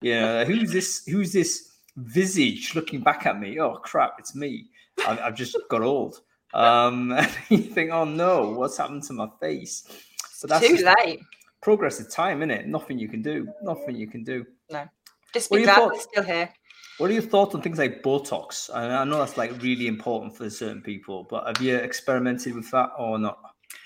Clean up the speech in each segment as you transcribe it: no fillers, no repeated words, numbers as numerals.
Who's this visage looking back at me? Oh crap, it's me. I've just got old. You think, oh no, what's happened to my face? But that's too late. Progress of time, isn't it? Nothing you can do. No. Just be glad we're still here. What are your thoughts on things like Botox? I know that's like really important for certain people, but have you experimented with that or not?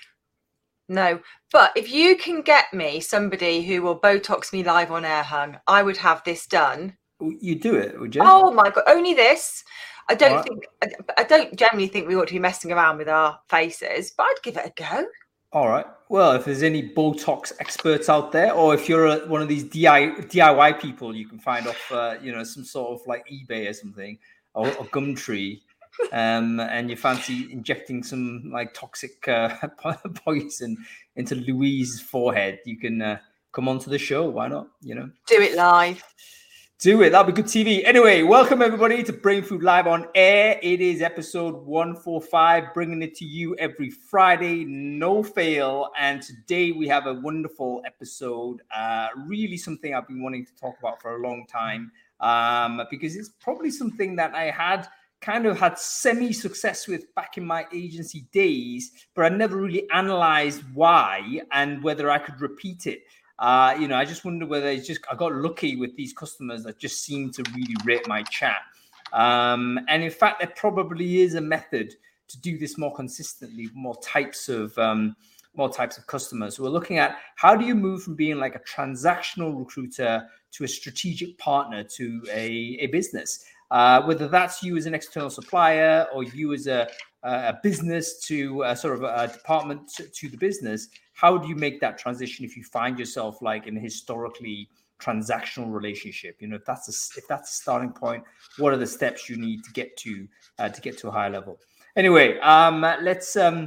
No, but if you can get me somebody who will Botox me live on air, Hung, I would have this done. You do it, would you? Oh my God, only this. I don't generally think we ought to be messing around with our faces, but I'd give it a go. All right. Well, if there's any Botox experts out there, or if you're one of these DIY people, you can find off, some sort of like eBay or something, or Gumtree, and you fancy injecting some like toxic poison into Louise's forehead, you can come onto the show. Why not? Do it live. Do it. That'll be good TV. Anyway, welcome everybody to Brain Food Live on Air. It is episode 145, bringing it to you every Friday, no fail. And today we have a wonderful episode. Really something I've been wanting to talk about for a long time, because it's probably something that I had semi-success with back in my agency days, but I never really analyzed why and whether I could repeat it. I just wonder whether I got lucky with these customers that just seem to really rate my chat. And in fact, there probably is a method to do this more consistently, more types of customers. So we're looking at how do you move from being like a transactional recruiter to a strategic partner to a business, whether that's you as an external supplier or you as a business to sort of a department to the business. How do you make that transition if you find yourself like in a historically transactional relationship? If that's a starting point, what are the steps you need to get to a higher level? Anyway, let's say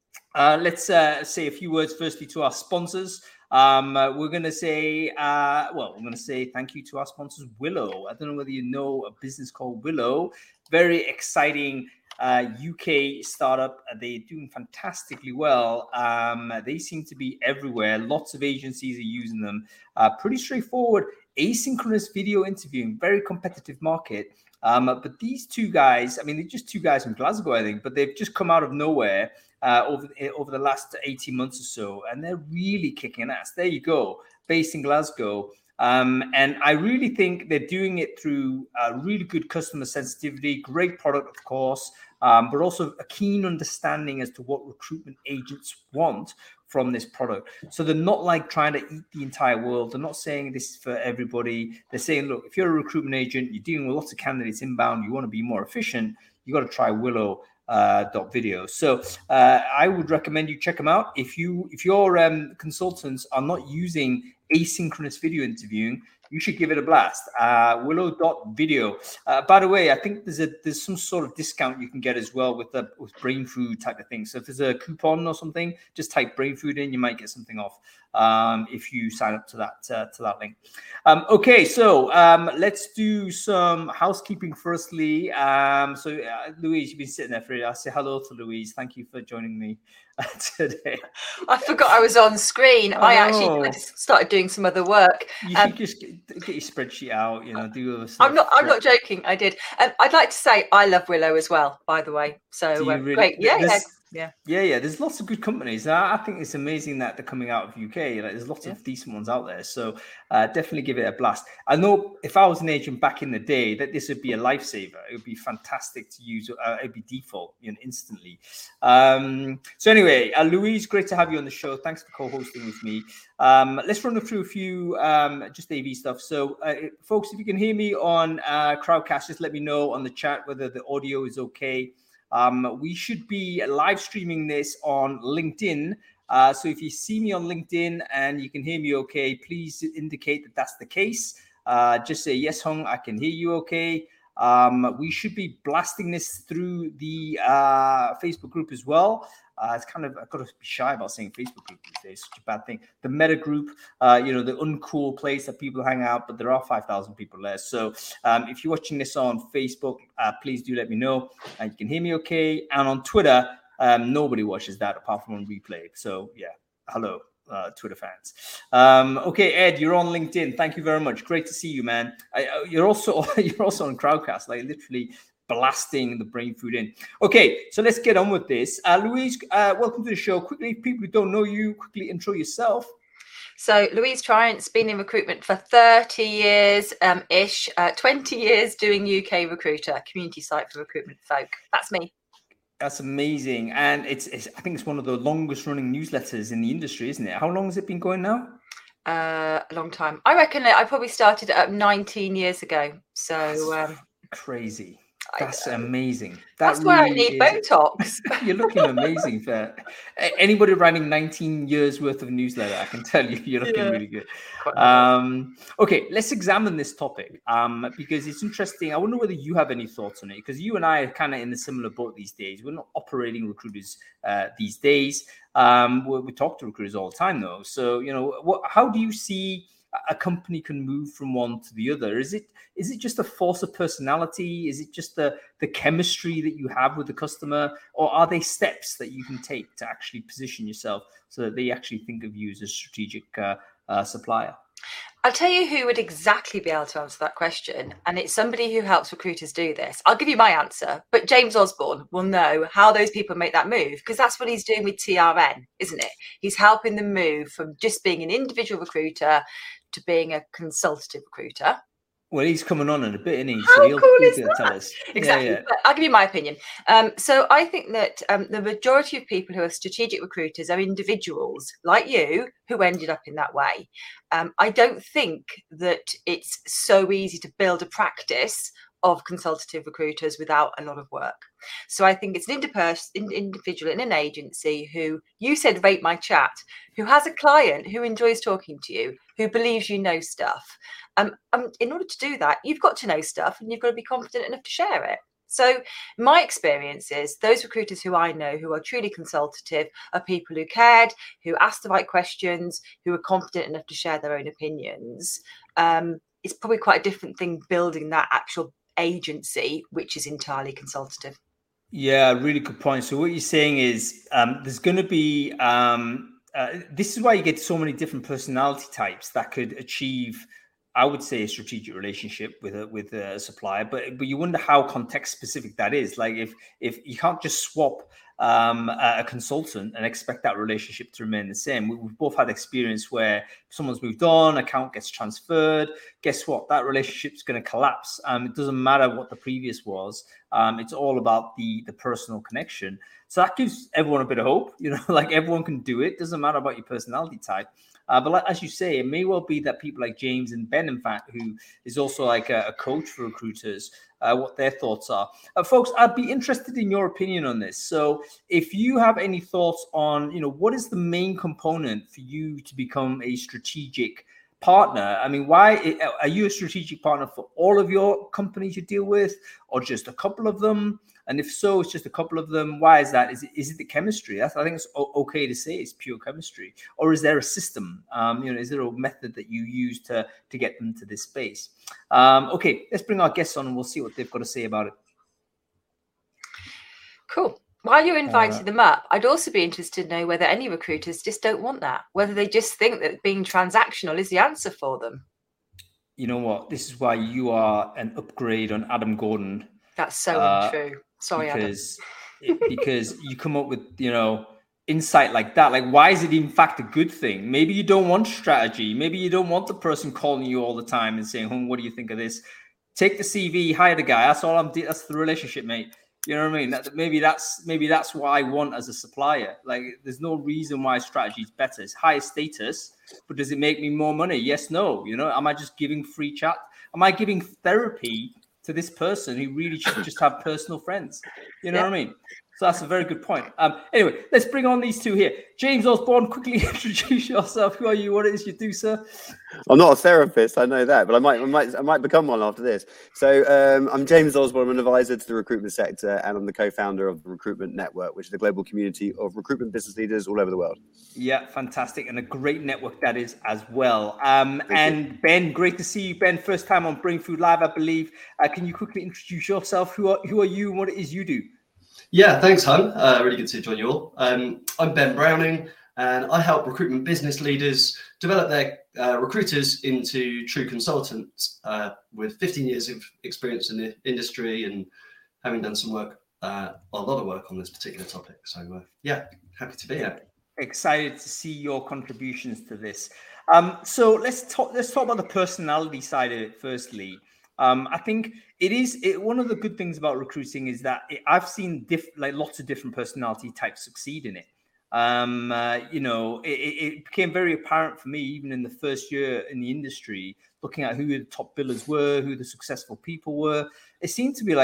a few words firstly to our sponsors. We're going to say thank you to our sponsors, Willow. I don't know whether you know a business called Willow. Very exciting UK startup. They're doing fantastically well. They seem to be everywhere. Lots of agencies are using them. Pretty straightforward. Asynchronous video interviewing, very competitive market. But these two guys, they're just two guys from Glasgow, I think, but they've just come out of nowhere over the last 18 months or so, and they're really kicking ass. There you go, based in Glasgow. And I really think they're doing it through really good customer sensitivity, great product, of course, but also a keen understanding as to what recruitment agents want from this product. So they're not like trying to eat the entire world. They're not saying this is for everybody. They're saying, look, if you're a recruitment agent, you're dealing with lots of candidates inbound, you want to be more efficient, you got to try Willow.video. So I would recommend you check them out. If your consultants are not using asynchronous video interviewing, you should give it a blast. Willow.video. By the way, I think there's some sort of discount you can get as well with Brain Food type of thing. So if there's a coupon or something, just type Brain Food in, you might get something off if you sign up to that link. Okay, so let's do some housekeeping firstly. Louise, you've been sitting there for it. I'll say hello to Louise. Thank you for joining me today. I forgot I was on screen. I just started doing some other work. You should just get your spreadsheet out, do other stuff. I'm not joking. I did. I'd like to say I love Willow as well, by the way. So really? Great. Yeah. There's lots of good companies. I think it's amazing that they're coming out of UK. There's lots of decent ones out there. So definitely give it a blast. I know if I was an agent back in the day, that this would be a lifesaver. It would be fantastic to use. It'd be default, instantly. So anyway, Louise, great to have you on the show. Thanks for co-hosting with me. Let's run through a few just AV stuff. So folks, if you can hear me on Crowdcast, just let me know on the chat whether the audio is okay. We should be live streaming this on LinkedIn. So if you see me on LinkedIn and you can hear me okay, please indicate that that's the case. Just say, yes, Hung, I can hear you okay. We should be blasting this through the Facebook group as well. It's kind of, I've got to be shy about saying Facebook group these days. Such a bad thing. The meta group, the uncool place that people hang out, but there are 5,000 people there. So if you're watching this on Facebook, please do let me know. You can hear me okay. And on Twitter, nobody watches that apart from on replay. So yeah, hello. Twitter fans. Okay, Ed, you're on LinkedIn. Thank you very much. Great to see you, man. You're also on Crowdcast, like literally blasting the brain food in. Okay, so let's get on with this. Louise, welcome to the show. Quickly, people who don't know you, quickly intro yourself. So Louise Triant's been in recruitment for 30 years ish, 20 years doing UK Recruiter, community site for recruitment folk. That's me. That's amazing. And it's I think it's one of the longest running newsletters in the industry, isn't it? How long has it been going now? A long time. I reckon I probably started 19 years ago. So that's crazy. That's amazing. That's really why I need Botox. You're looking amazing for anybody writing 19 years worth of newsletter. I can tell you're looking really good. Okay, let's examine this topic because it's interesting. I wonder whether you have any thoughts on it, because you and I are kind of in a similar boat these days. We're not operating recruiters these days. We talk to recruiters all the time, though. So, how do you see a company can move from one to the other? Is it just a force of personality? Is it just the chemistry that you have with the customer? Or are they steps that you can take to actually position yourself so that they actually think of you as a strategic supplier? I'll tell you who would exactly be able to answer that question. And it's somebody who helps recruiters do this. I'll give you my answer, but James Osborne will know how those people make that move, because that's what he's doing with TRN, isn't it? He's helping them move from just being an individual recruiter to being a consultative recruiter. Well, he's coming on in a bit, isn't he? How cool is that? Tell us. Exactly. Yeah. I'll give you my opinion. So I think that the majority of people who are strategic recruiters are individuals like you who ended up in that way. I don't think that it's so easy to build a practice of consultative recruiters without a lot of work. So I think it's an individual in an agency who, you said rate my chat, who has a client who enjoys talking to you, who believes you know stuff. In order to do that, you've got to know stuff and you've got to be confident enough to share it. So my experience is those recruiters who I know who are truly consultative are people who cared, who asked the right questions, who are confident enough to share their own opinions. It's probably quite a different thing building that actual agency, which is entirely consultative. Yeah, really good point. So what you're saying is there's going to be, this is why you get so many different personality types that could achieve, I would say, a strategic relationship with a supplier, but you wonder how context specific that is. Like if you can't just swap a consultant and expect that relationship to remain the same. We've both had experience where someone's moved on, account gets transferred. Guess what? That relationship's going to collapse. It doesn't matter what the previous was. It's all about the personal connection. So that gives everyone a bit of hope. Like everyone can do it. Doesn't matter about your personality type. But like, as you say, it may well be that people like James and Ben, in fact, who is also like a coach for recruiters, what their thoughts are. Folks, I'd be interested in your opinion on this. So if you have any thoughts on, what is the main component for you to become a strategic partner? I mean, why are you a strategic partner for all of your companies you deal with, or just a couple of them? And if so, it's just a couple of them. Why is that? Is it the chemistry? I think it's okay to say it's pure chemistry. Or is there a system? Is there a method that you use to get them to this space? Okay, let's bring our guests on and we'll see what they've got to say about it. Cool. While you're inviting them up, I'd also be interested to know whether any recruiters just don't want that, whether they just think that being transactional is the answer for them. You know what? This is why you are an upgrade on Adam Gordon. That's so untrue. Sorry, because you come up with, insight like that. Like, why is it in fact a good thing? Maybe you don't want strategy. Maybe you don't want the person calling you all the time and saying, what do you think of this? Take the CV, hire the guy. That's all that's the relationship, mate. You know what I mean? Maybe that's what I want as a supplier. Like, there's no reason why strategy is better. It's higher status, but does it make me more money? Yes, no. Am I just giving free chat? Am I giving therapy to this person who really should just have personal friends? You know what I mean? So that's a very good point. Anyway, let's bring on these two here. James Osborne, quickly introduce yourself. Who are you? What it is you do, sir? I'm not a therapist, I know that, but I might become one after this. So I'm James Osborne. I'm an advisor to the recruitment sector, and I'm the co-founder of the Recruitment Network, which is a global community of recruitment business leaders all over the world. Yeah, fantastic, and a great network that is as well. And Ben, great to see you, Ben. First time on Brain Food Live, I believe. Can you quickly introduce yourself? Who are you, and what it is you do? Yeah, thanks, Hun. Really good to join you all. I'm Ben Browning. And I help recruitment business leaders develop their recruiters into true consultants with 15 years of experience in the industry and having done some work, a lot of work on this particular topic. So yeah, happy to be here. Excited to see your contributions to this. So let's talk about the personality side of it firstly. I think one of the good things about recruiting is that I've seen lots of different personality types succeed in it. It became very apparent for me, even in the first year in the industry, looking at who the top billers were, who the successful people were. It seemed to be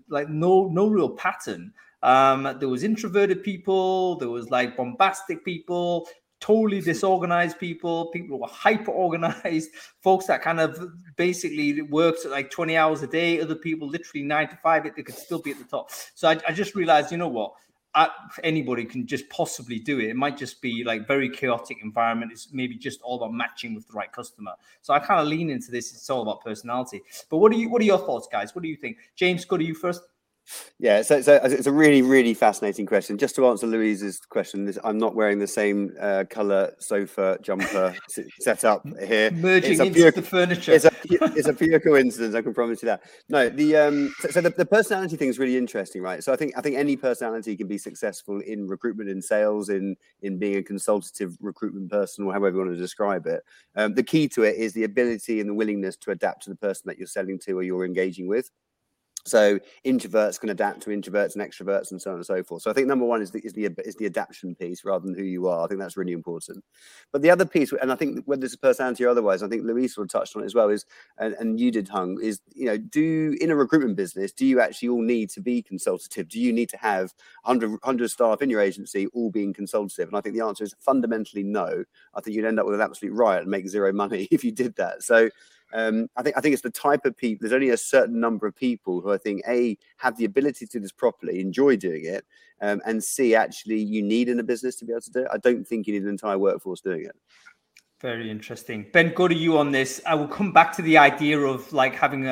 no real pattern. There was introverted people, there was like bombastic people, totally disorganized people who were hyper organized, folks that kind of basically worked like 20 hours a day, other people literally 9 to 5, they could still be at the top. So I just realized, you know what? Anybody can just possibly do it. It might just be like very chaotic environment. It's maybe just all about matching with the right customer. So I kind of lean into this. It's all about personality. But what are your thoughts, guys? What do you think? James, go to you first. Yeah, so it's a really, really fascinating question. Just to answer Louise's question, I'm not wearing the same colour sofa jumper set up here. Merging into the furniture. It's a pure coincidence, I can promise you that. No, the personality thing is really interesting, right? So I think any personality can be successful in recruitment, in sales, in being a consultative recruitment person, or however you want to describe it. The key to it is the ability and the willingness to adapt to the person that you're selling to or you're engaging with. So introverts can adapt to introverts and extroverts and so on and so forth. So I think number one is the adaptation piece rather than who you are. I think that's really important. But the other piece, and I think whether it's a personality or otherwise, I think Louise sort of touched on it as well, is and you did, Hung, is in a recruitment business, do you actually all need to be consultative? Do you need to have 100 staff in your agency all being consultative? And I think the answer is fundamentally no. I think you'd end up with an absolute riot and make zero money if you did that. So I think it's the type of people. There's only a certain number of people who I think have the ability to do this properly, enjoy doing it, and actually you need in a business to be able to do it. I don't think you need an entire workforce doing it. Very interesting. Ben, go to you on this. I will come back to the idea of like having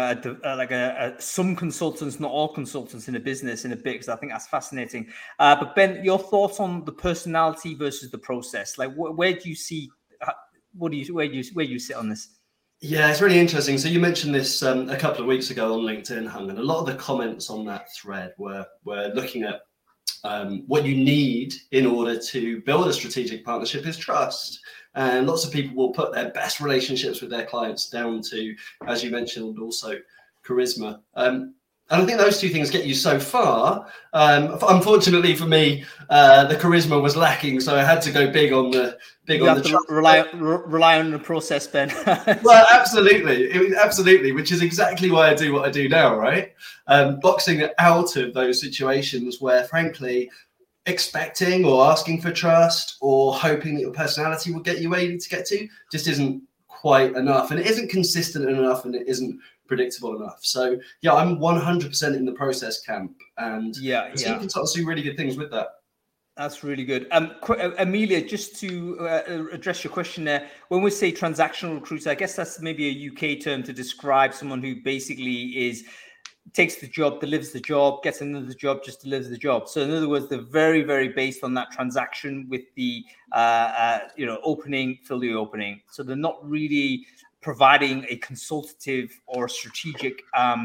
some consultants, not all consultants in a business in a bit, because I think that's fascinating. But Ben, your thoughts on the personality versus the process? Like, where do you see? Where do you sit on this? Yeah, it's really interesting. So you mentioned this a couple of weeks ago on LinkedIn, Hung, and a lot of the comments on that thread were looking at what you need in order to build a strategic partnership is trust. And lots of people will put their best relationships with their clients down to, as you mentioned, also charisma. And I think those two things get you so far. Unfortunately for me, the charisma was lacking, so I had to go big on the rely on the process, Ben. Well, absolutely, which is exactly why I do what I do now, right? Boxing out of those situations where, frankly, expecting or asking for trust or hoping that your personality will get you where you need to get to just isn't quite enough, and it isn't consistent enough, and it isn't predictable enough. So yeah, I'm 100% in the process camp, and I see consultants do really good things with that. That's really good. Amelia, just to address your question there, when we say transactional recruiter, I guess that's maybe a UK term to describe someone who basically takes the job, delivers the job, gets another job, just delivers the job. So in other words, they're very, very based on that transaction with the opening, fill the opening. So they're not really providing a consultative or strategic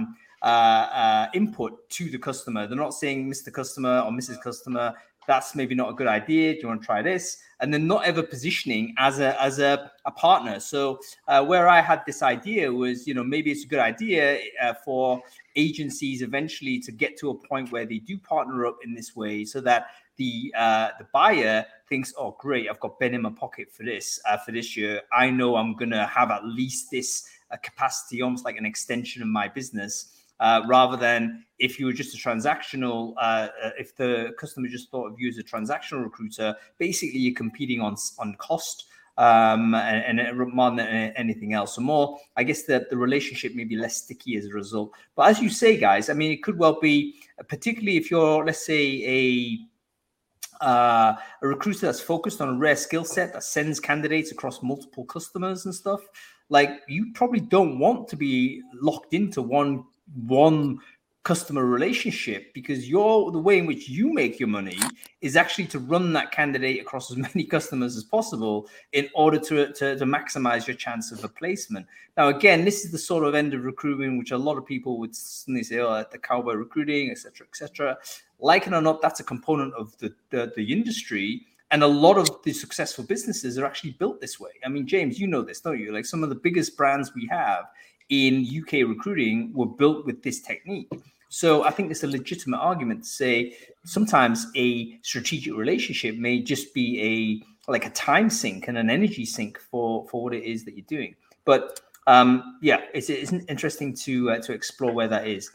input to the customer. They're not saying, Mr. Customer or Mrs. Customer, that's maybe not a good idea. Do you want to try this? And then not ever positioning as a partner. So where I had this idea was, maybe it's a good idea for agencies eventually to get to a point where they do partner up in this way, so that the buyer thinks, oh, great, I've got Ben in my pocket for this year. I know I'm going to have at least this capacity, almost like an extension of my business. Rather than if you were just a transactional, if the customer just thought of you as a transactional recruiter, basically you're competing on cost and more than anything else. So more, I guess the relationship may be less sticky as a result. But as you say, guys, I mean, it could well be, particularly if you're, let's say, a recruiter that's focused on a rare skill set that sends candidates across multiple customers and stuff. Like, you probably don't want to be locked into one customer relationship, because the way in which you make your money is actually to run that candidate across as many customers as possible in order to maximize your chance of a placement. Now, again, this is the sort of end of recruitment which a lot of people would suddenly say, oh, the cowboy recruiting, etc., etc. Like it or not, that's a component of the industry. And a lot of the successful businesses are actually built this way. I mean, James, you know this, don't you? Like some of the biggest brands we have in UK recruiting were built with this technique. So I think it's a legitimate argument to say sometimes a strategic relationship may just be a time sink and an energy sink for what it is that you're doing. But it's interesting to explore where that is.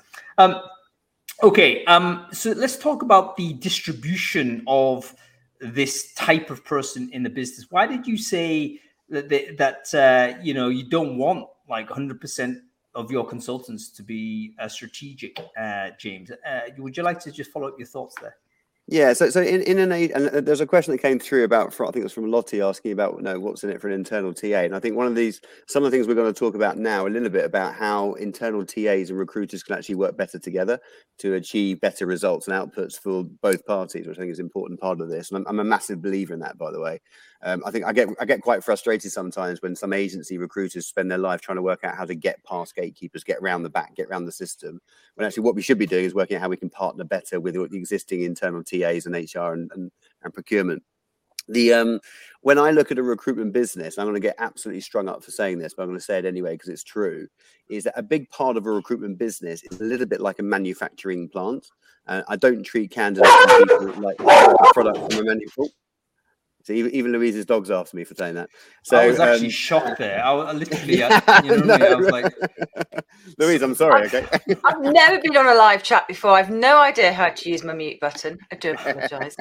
Okay, so let's talk about the distribution of this type of person in the business. Why did you say that you don't want like 100% of your consultants to be strategic, James? Would you like to just follow up your thoughts there? Yeah, so and there's a question that came through about, I think it was from Lottie, asking about what's in it for an internal TA. And I think some of the things we're going to talk about now a little bit about how internal TAs and recruiters can actually work better together to achieve better results and outputs for both parties, which I think is an important part of this. And I'm a massive believer in that, by the way. I think I get quite frustrated sometimes when some agency recruiters spend their life trying to work out how to get past gatekeepers, get around the back, get around the system, when actually what we should be doing is working out how we can partner better with the existing internal TAs and HR and procurement. When I look at a recruitment business, I'm going to get absolutely strung up for saying this, but I'm going to say it anyway because it's true, is that a big part of a recruitment business is a little bit like a manufacturing plant. I don't treat candidates and people like a product from a manufacturer. So even Louise's dog's after me for saying that. So I was actually shocked there. I literally, I was like, Louise, I'm sorry. Okay. I've never been on a live chat before. I've no idea how to use my mute button. I do apologise.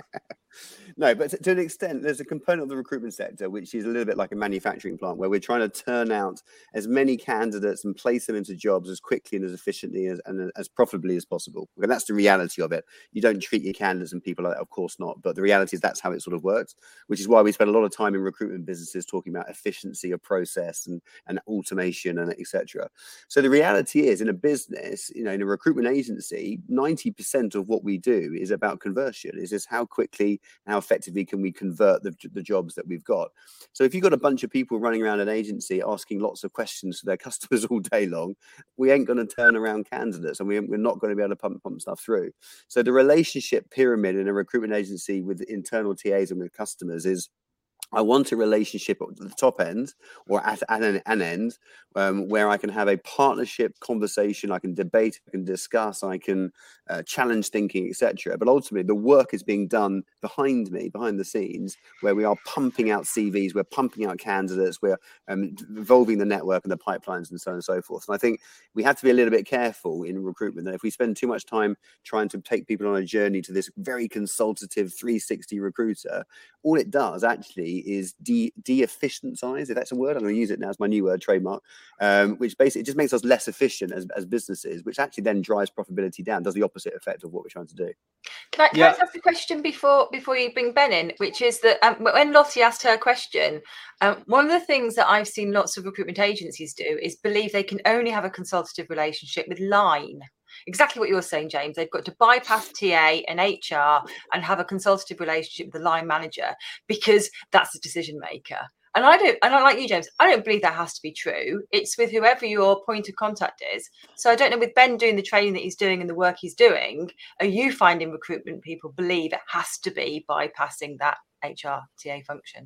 No, but to an extent, there's a component of the recruitment sector which is a little bit like a manufacturing plant where we're trying to turn out as many candidates and place them into jobs as quickly and as efficiently and as profitably as possible. And that's the reality of it. You don't treat your candidates and people like that, of course not. But the reality is that's how it sort of works, which is why we spend a lot of time in recruitment businesses talking about efficiency of process and automation and etc. So the reality is in a business, in a recruitment agency, 90% of what we do is about conversion. Is just how quickly, how effectively can we convert the jobs that we've got. So if you've got a bunch of people running around an agency asking lots of questions to their customers all day long, we ain't going to turn around candidates and we're not going to be able to pump stuff through. So the relationship pyramid in a recruitment agency with internal TAs and with customers is, I want a relationship at the top end or at an end where I can have a partnership conversation, I can debate, I can discuss, I can challenge thinking, etc. But ultimately, the work is being done behind the scenes, where we are pumping out CVs, we're pumping out candidates, we're evolving the network and the pipelines and so on and so forth. And I think we have to be a little bit careful in recruitment that if we spend too much time trying to take people on a journey to this very consultative 360 recruiter, all it does actually is de-efficientize, if that's a word. I'm going to use it now as my new word, trademark, which basically just makes us less efficient as businesses, which actually then drives profitability down, does the opposite effect of what we're trying to do. Can I ask a question before you bring Ben in, which is that when Lottie asked her question, one of the things that I've seen lots of recruitment agencies do is believe they can only have a consultative relationship with line. Exactly what you're saying, James. They've got to bypass TA and HR and have a consultative relationship with the line manager because that's the decision maker. And I like you, James, I don't believe that has to be true. It's with whoever your point of contact is. So I don't know, with Ben doing the training that he's doing and the work he's doing, are you finding recruitment people believe it has to be bypassing that HR TA function?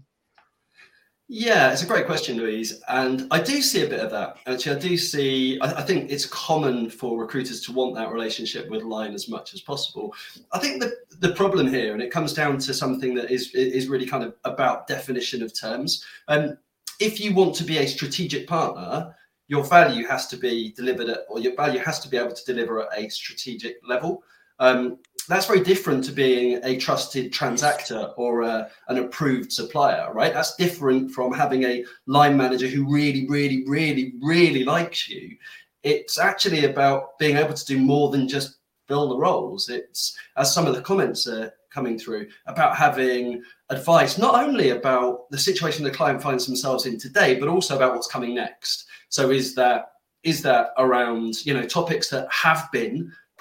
Yeah, it's a great question, Louise. And I do see a bit of that. Actually, I think it's common for recruiters to want that relationship with line as much as possible. I think the problem here, and it comes down to something that is really kind of about definition of terms. If you want to be a strategic partner, your value has to be delivered your value has to be able to deliver at a strategic level. That's very different to being a trusted transactor or an approved supplier, right? That's different from having a line manager who really, really, really, really likes you. It's actually about being able to do more than just fill the roles. It's, as some of the comments are coming through, about having advice, not only about the situation the client finds themselves in today, but also about what's coming next. So is that around, topics that have been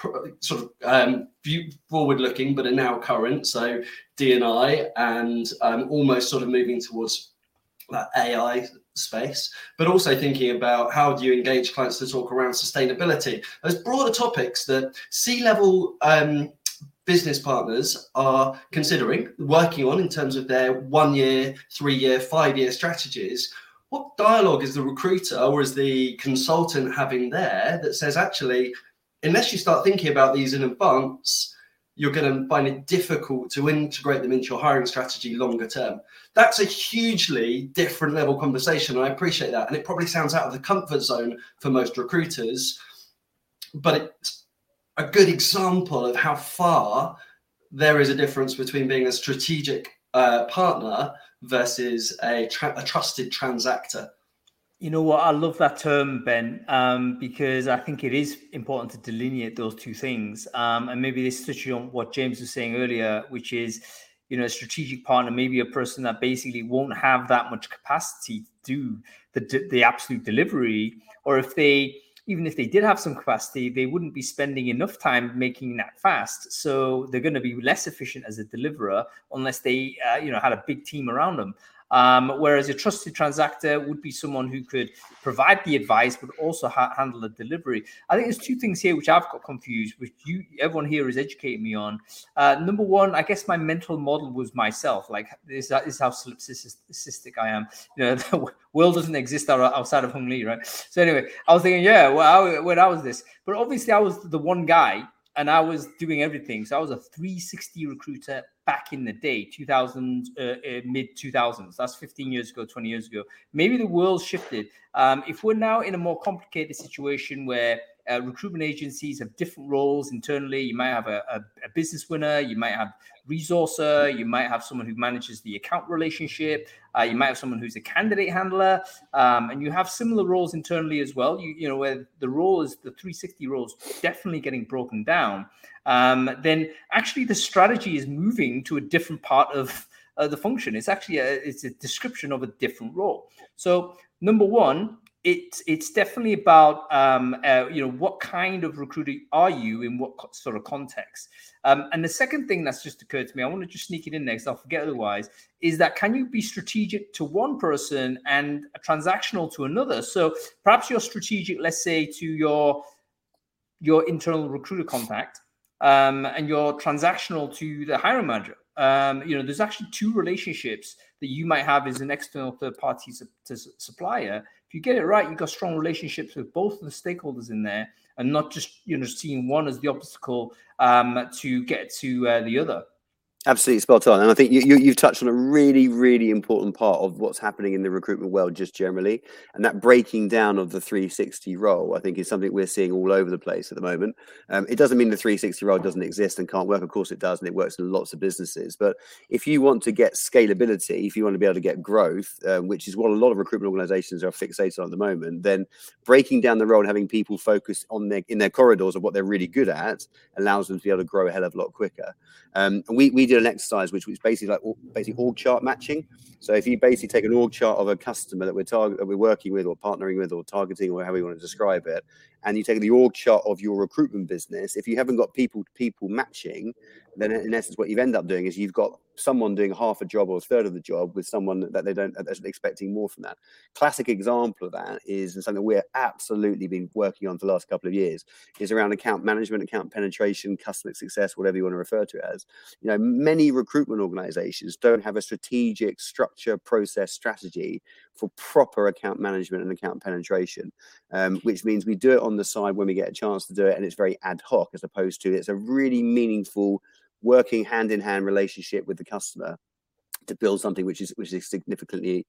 sort of forward-looking, but are now current. So D&I and almost sort of moving towards that AI space, but also thinking about how do you engage clients to talk around sustainability. Those broader topics that C-level business partners are considering, working on in terms of their 1 year, 3 year, 5 year strategies. What dialogue is the recruiter or is the consultant having there that says, actually, unless you start thinking about these in advance, you're going to find it difficult to integrate them into your hiring strategy longer term? That's a hugely different level conversation, and I appreciate that. And it probably sounds out of the comfort zone for most recruiters, but it's a good example of how far there is a difference between being a strategic partner versus a trusted transactor. You know what? I love that term, Ben, because I think it is important to delineate those two things. And maybe this touches on what James was saying earlier, which is, you know, a strategic partner, maybe a person that basically won't have that much capacity to do the absolute delivery, or even if they did have some capacity, they wouldn't be spending enough time making that fast. So they're going to be less efficient as a deliverer unless they, had a big team around them. Whereas a trusted transactor would be someone who could provide the advice, but also handle the delivery. I think there's two things here which I've got confused, which everyone here is educating me on. Number one, I guess my mental model was myself. Like this is how solipsistic I am. You know, the world doesn't exist outside of Hung Lee, right? So anyway, I was thinking, when I was this, but obviously I was the one guy. And I was doing everything. So I was a 360 recruiter back in the day, mid 2000s. That's 15 years ago, 20 years ago. Maybe the world shifted. If we're now in a more complicated situation where recruitment agencies have different roles internally, you might have a business winner, you might have resourcer, you might have someone who manages the account relationship, you might have someone who's a candidate handler, and you have similar roles internally as well. You know, where the role is the 360 roles definitely getting broken down. Then actually the strategy is moving to a different part of the function. It's actually it's a description of a different role. So number one, it's definitely about what kind of recruiter are you in what sort of context. And the second thing that's just occurred to me, I want to just sneak it in there because I'll forget otherwise, is that can you be strategic to one person and transactional to another? So perhaps you're strategic, let's say, to your internal recruiter contact, and you're transactional to the hiring manager. There's actually two relationships that you might have as an external third-party supplier. If you get it right, you've got strong relationships with both of the stakeholders in there, and not just seeing one as the obstacle to get to the other. Absolutely spot on. And I think you've touched on a really, really important part of what's happening in the recruitment world just generally. And that breaking down of the 360 role, I think, is something we're seeing all over the place at the moment. It doesn't mean the 360 role doesn't exist and can't work. Of course it does, and it works in lots of businesses. But if you want to get scalability, if you want to be able to get growth, which is what a lot of recruitment organizations are fixated on at the moment, then breaking down the role and having people focus on in their corridors of what they're really good at allows them to be able to grow a hell of a lot quicker. We did an exercise which was basically org chart matching. So if you basically take an org chart of a customer that we're working with or partnering with or targeting or however you want to describe it, and you take the org chart of your recruitment business, if you haven't got people to people matching, then in essence what you end up doing is you've got someone doing half a job or a third of the job with someone that that's expecting more from that. Classic example of that is, and something we're absolutely been working on for the last couple of years, is around account management, account penetration, customer success, whatever you want to refer to it as. Many recruitment organizations don't have a strategic structure, process, strategy for proper account management and account penetration, which means we do it on the side when we get a chance to do it, and it's very ad hoc, as opposed to it's a really meaningful working hand-in-hand relationship with the customer to build something which is significantly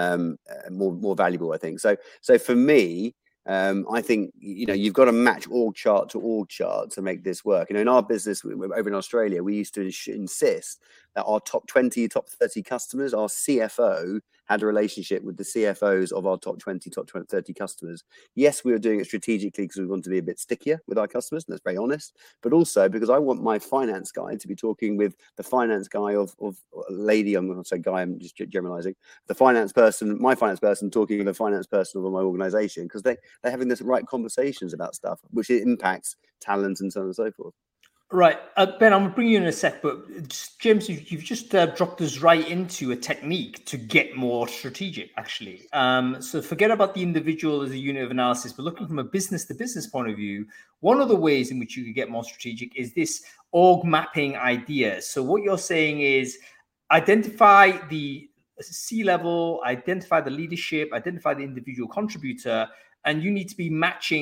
more valuable, I think. So for me, I think you've got to match org chart to org chart to make this work. In our business over in Australia, we used to insist that our top 20, top 30 customers, our CFO had a relationship with the CFOs of our top 20, top 20, 30 customers. Yes, we were doing it strategically because we want to be a bit stickier with our customers, and that's very honest, but also because I want my finance guy to be talking with the finance guy of a lady, I'm going to say guy, I'm just generalizing, the finance person, my finance person talking with the finance person of my organization, because they're having this right conversations about stuff, which it impacts talent and so on and so forth. Right. Ben, I'm going to bring you in a sec, but James, you've just dropped us right into a technique to get more strategic, actually. So forget about the individual as a unit of analysis, but looking from a business-to-business point of view, one of the ways in which you could get more strategic is this org mapping idea. So what you're saying is identify the C-level, identify the leadership, identify the individual contributor, and you need to be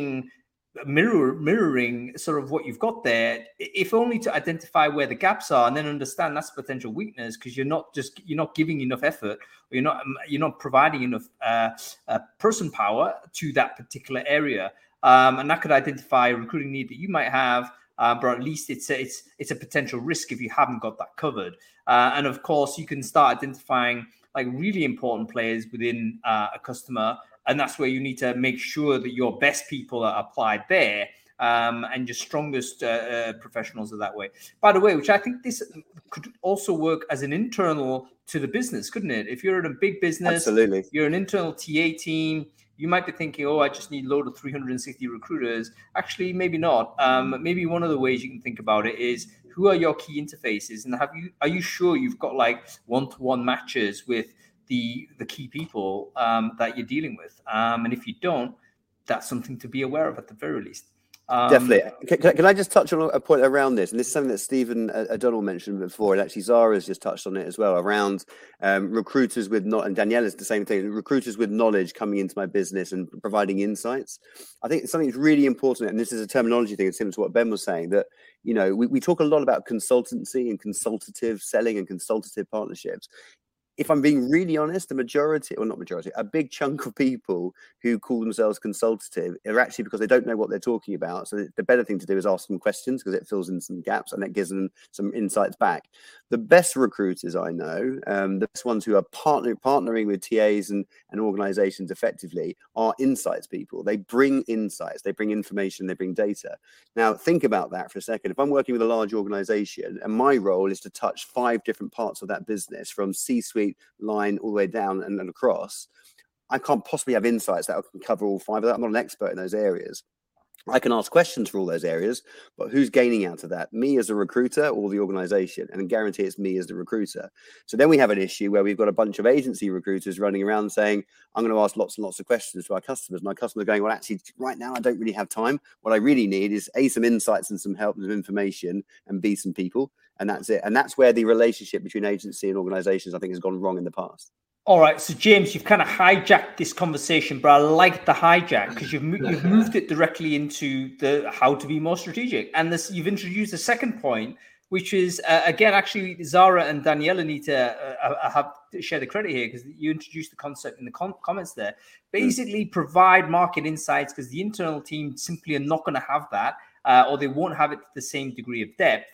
mirroring sort of what you've got there, if only to identify where the gaps are and then understand that's a potential weakness, because you're not giving enough effort, or you're not providing enough person power to that particular area, and that could identify a recruiting need that you might have, but at least it's a potential risk if you haven't got that covered. And of course, you can start identifying like really important players within a customer. And that's where you need to make sure that your best people are applied there, and your strongest professionals are that way. By the way, which I think this could also work as an internal to the business, couldn't it? If you're in a big business, absolutely, you're an internal TA team, you might be thinking, oh, I just need a load of 360 recruiters. Actually, maybe not. Maybe one of the ways you can think about it is, who are your key interfaces, and are you sure you've got like one-to-one matches with the key people that you're dealing with, and if you don't, that's something to be aware of at the very least. Definitely. Can I just touch on a point around this? And this is something that Stephen O'Donnell mentioned before, and actually Zara's just touched on it as well, around recruiters with and Danielle is the same thing, recruiters with knowledge coming into my business and providing insights. I think something that's really important, and this is a terminology thing, it's similar to what Ben was saying, that we talk a lot about consultancy and consultative selling and consultative partnerships. If I'm being really honest, a big chunk of people who call themselves consultative are actually because they don't know what they're talking about. So the better thing to do is ask them questions, because it fills in some gaps and it gives them some insights back. The best recruiters I know, the best ones who are partnering with TAs and organizations effectively, are insights people. They bring insights, they bring information, they bring data. Now, think about that for a second. If I'm working with a large organization and my role is to touch 5 different parts of that business, from C-suite line all the way down and across, I can't possibly have insights that can cover all 5 of that. I'm not an expert in those areas. I can ask questions for all those areas, but who's gaining out of that? Me as a recruiter or the organization? And I guarantee it's me as the recruiter. So then we have an issue where we've got a bunch of agency recruiters running around saying, I'm going to ask lots and lots of questions to our customers. And our customers are going, well, actually, right now, I don't really have time. What I really need is A, some insights and some help and some information, and B, some people. And that's it. And that's where the relationship between agency and organizations, I think, has gone wrong in the past. All right, so James, you've kind of hijacked this conversation, but I like the hijack because you've moved it directly into the how to be more strategic, and you've introduced a second point, which is again, actually, Zara and Daniela need to share the credit here, because you introduced the concept in the comments there. Basically, provide market insights, because the internal team simply are not going to have that, or they won't have it to the same degree of depth.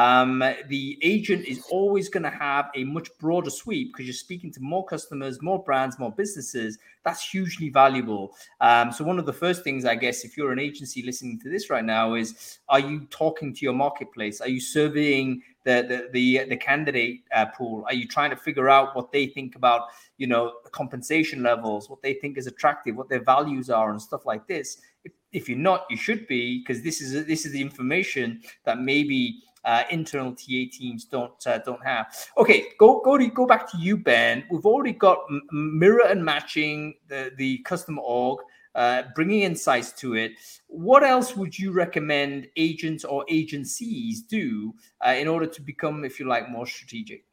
The agent is always going to have a much broader sweep, because you're speaking to more customers, more brands, more businesses. That's hugely valuable. So one of the first things, I guess, if you're an agency listening to this right now, is, are you talking to your marketplace? Are you surveying the candidate pool? Are you trying to figure out what they think about, compensation levels, what they think is attractive, what their values are, and stuff like this? If you're not, you should be, because this is the information that maybe internal TA teams don't have. Okay, go back to you, Ben. We've already got mirror and matching the customer org, bringing insights to it. What else would you recommend agents or agencies do in order to become, if you like, more strategic?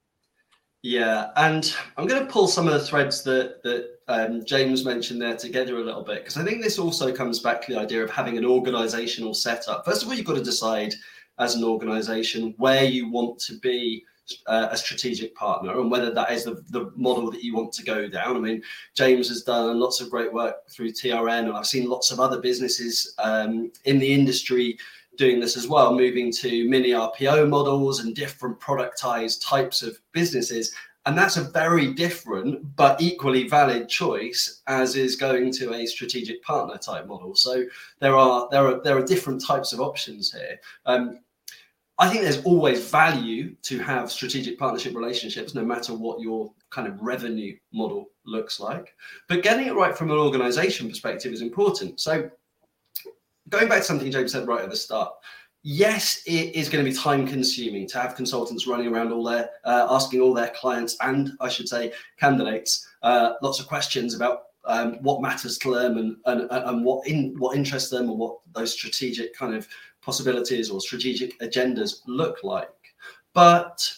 Yeah, and I'm going to pull some of the threads that James mentioned there together a little bit, because I think this also comes back to the idea of having an organizational setup. First of all, you've got to decide as an organization where you want to be a strategic partner, and whether that is the model that you want to go down. I mean, James has done lots of great work through TRN, and I've seen lots of other businesses in the industry doing this as well, moving to mini RPO models and different productized types of businesses. And that's a very different but equally valid choice as is going to a strategic partner type model. So there are different types of options here. I think there's always value to have strategic partnership relationships, no matter what your kind of revenue model looks like. But getting it right from an organization perspective is important. So going back to something James said right at the start, yes, it is going to be time consuming to have consultants running around asking all their clients, and I should say candidates, lots of questions about what matters to them and what interests them and what those strategic kind of possibilities or strategic agendas look like. But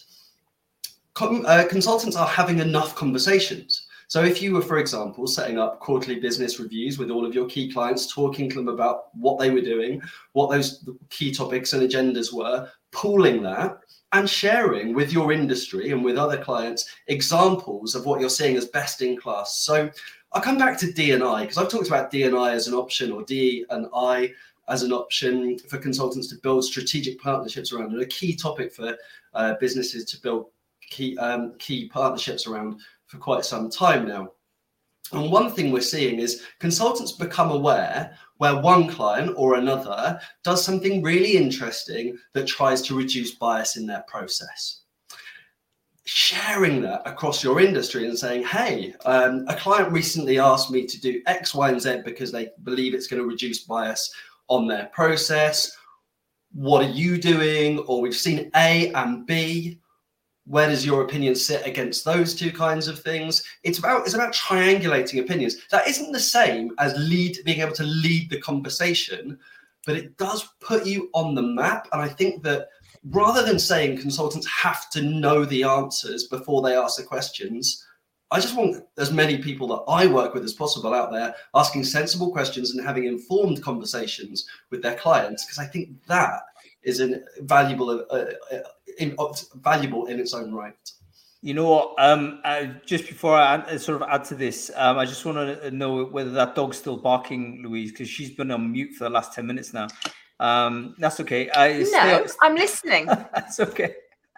consultants are having enough conversations. So if you were, for example, setting up quarterly business reviews with all of your key clients, talking to them about what they were doing, what those key topics and agendas were, pooling that and sharing with your industry and with other clients examples of what you're seeing as best in class. So I'll come back to D&I, because I've talked about D&I as an option, or D&I as an option for consultants to build strategic partnerships around, and a key topic for businesses to build key partnerships around for quite some time now. And one thing we're seeing is consultants become aware where one client or another does something really interesting that tries to reduce bias in their process. Sharing that across your industry and saying, hey, a client recently asked me to do X, Y, and Z because they believe it's going to reduce bias on their process. What are you doing? Or we've seen A and B. Where does your opinion sit against those two kinds of things? It's about triangulating opinions. That isn't the same as being able to lead the conversation, but it does put you on the map. And I think that rather than saying consultants have to know the answers before they ask the questions, I just want as many people that I work with as possible out there asking sensible questions and having informed conversations with their clients, because I think that is valuable in its own right. You know what? Just before I sort of add to this, I just want to know whether that dog's still barking, Louise, because she's been on mute for the last 10 minutes now. That's okay. I'm listening. That's okay.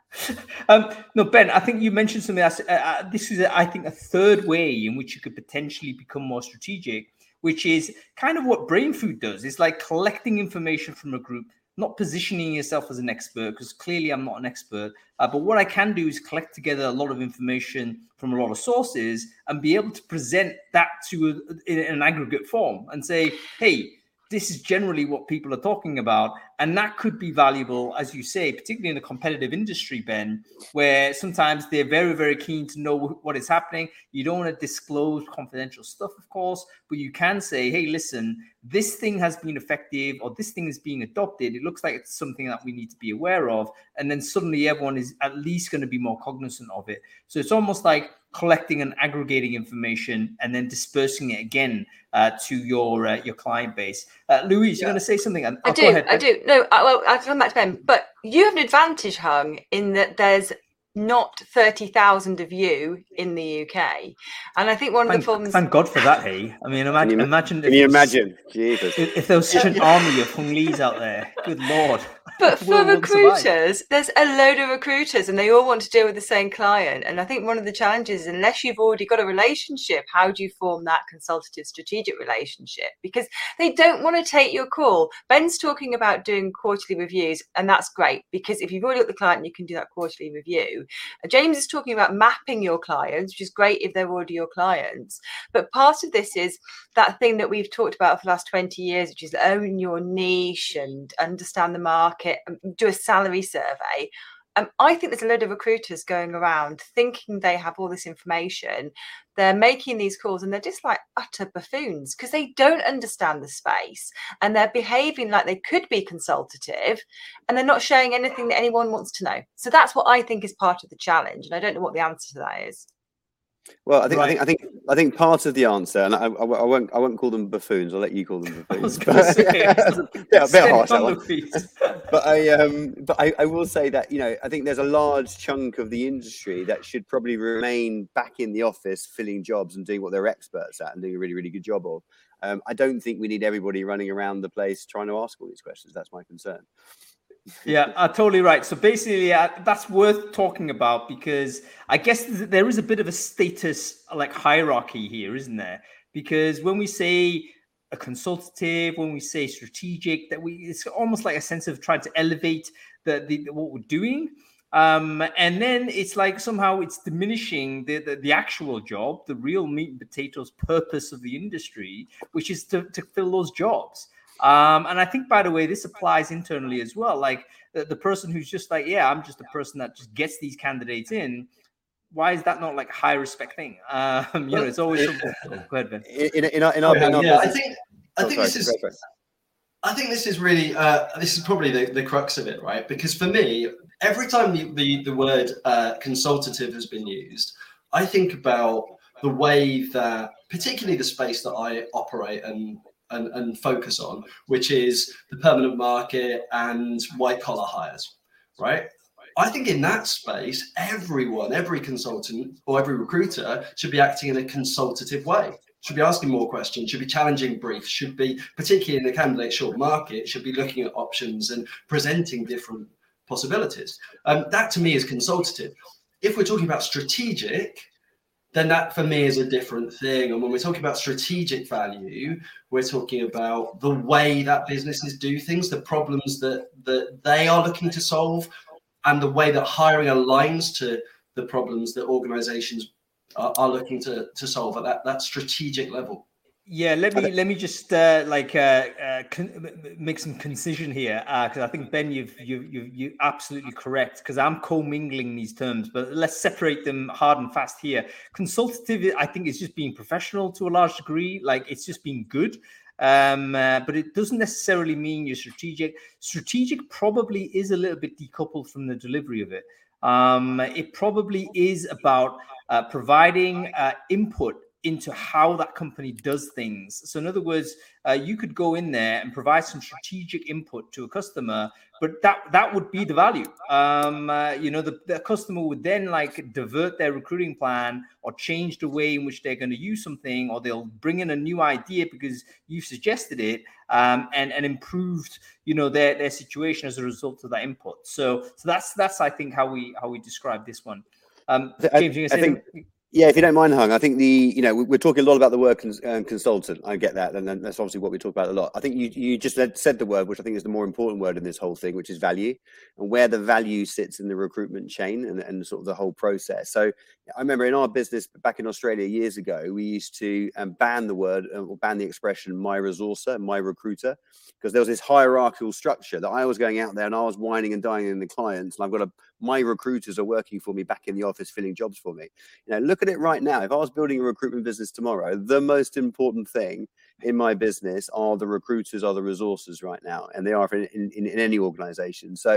No, Ben, I think you mentioned something else. This is, I think, a third way in which you could potentially become more strategic, which is kind of what Brain Food does. It's like collecting information from a group, not positioning yourself as an expert, because clearly I'm not an expert. But what I can do is collect together a lot of information from a lot of sources and be able to present that in an aggregate form and say, hey, this is generally what people are talking about. And that could be valuable, as you say, particularly in a competitive industry, Ben, where sometimes they're very, very keen to know what is happening. You don't want to disclose confidential stuff, of course, but you can say, hey, listen, this thing has been effective, or this thing is being adopted. It looks like it's something that we need to be aware of. And then suddenly everyone is at least going to be more cognizant of it. So it's almost like collecting and aggregating information and then dispersing it again to your client base. Louise, you're going to say something? I do. No, I'll come back to Ben. But you have an advantage, Hung, in that there's not 30,000 of you in the UK. And I think one of the problems... Thank God for that, hey? I mean, imagine... Can you imagine? Jesus. If there was such an army of Hung Lees out there, good Lord. But for recruiters, there's a load of recruiters and they all want to deal with the same client. And I think one of the challenges is, unless you've already got a relationship, how do you form that consultative strategic relationship? Because they don't want to take your call. Ben's talking about doing quarterly reviews, and that's great, because if you've already got the client, you can do that quarterly review. James is talking about mapping your clients, which is great if they're already your clients. But part of this is that thing that we've talked about for the last 20 years, which is own your niche and understand the market, do a salary survey. I think there's a load of recruiters going around thinking they have all this information. They're making these calls and they're just like utter buffoons because they don't understand the space and they're behaving like they could be consultative and they're not sharing anything that anyone wants to know. So that's what I think is part of the challenge. And I don't know what the answer to that is. Well, I think part of the answer, and I won't call them buffoons. I'll let you call them buffoons. A bit harsh that one. But I will say that, you know, I think there's a large chunk of the industry that should probably remain back in the office, filling jobs and doing what they're experts at and doing a really, really good job of. I don't think we need everybody running around the place trying to ask all these questions. That's my concern. Yeah, totally right. So basically, that's worth talking about because I guess there is a bit of a status like hierarchy here, isn't there? Because when we say a consultative, when we say strategic, it's almost like a sense of trying to elevate the what we're doing. And then it's like somehow it's diminishing the actual job, the real meat and potatoes purpose of the industry, which is to fill those jobs. And I think, by the way, this applies internally as well. Like the person who's just like, yeah, I'm just a person that just gets these candidates in. Why is that not like a high respect thing? It's always something. Go ahead, Ben. In our business. I think this is really this is probably the crux of it, right? Because for me, every time the word consultative has been used, I think about the way that, particularly the space that I operate and focus on, which is the permanent market and white collar hires, right? I think in that space, every consultant or every recruiter should be acting in a consultative way, should be asking more questions, should be challenging briefs, should be, particularly in the candidate short market, should be looking at options and presenting different possibilities. That to me is consultative. If we're talking about strategic, then that for me is a different thing. And when we're talking about strategic value, we're talking about the way that businesses do things, the problems that they are looking to solve, and the way that hiring aligns to the problems that organizations are looking to solve at that strategic level. Yeah, let me just make some concision here because I think, Ben, you're absolutely correct because I'm co-mingling these terms, but let's separate them hard and fast here. Consultative, I think, is just being professional to a large degree, like it's just being good. But it doesn't necessarily mean you're strategic. Strategic probably is a little bit decoupled from the delivery of it. It probably is about providing input into how that company does things. So in other words, you could go in there and provide some strategic input to a customer, but that would be the value. The customer would then like divert their recruiting plan or change the way in which they're going to use something, or they'll bring in a new idea because you suggested it, and improved, their situation as a result of that input. So that's I think how we describe this one. James, I think. Yeah, if you don't mind, Hung, I think we're talking a lot about the word consultant. I get that, and that's obviously what we talk about a lot. I think you just said the word, which I think is the more important word in this whole thing, which is value, and where the value sits in the recruitment chain and sort of the whole process. So I remember in our business back in Australia years ago, we used to ban the word or ban the expression "my resourcer," "my recruiter," because there was this hierarchical structure that I was going out there and I was whining and dying in the clients, and I've got my recruiters are working for me back in the office, filling jobs for me. Look at it right now. If I was building a recruitment business tomorrow, the most important thing in my business are the recruiters, are the resources right now, and they are in any organization. So,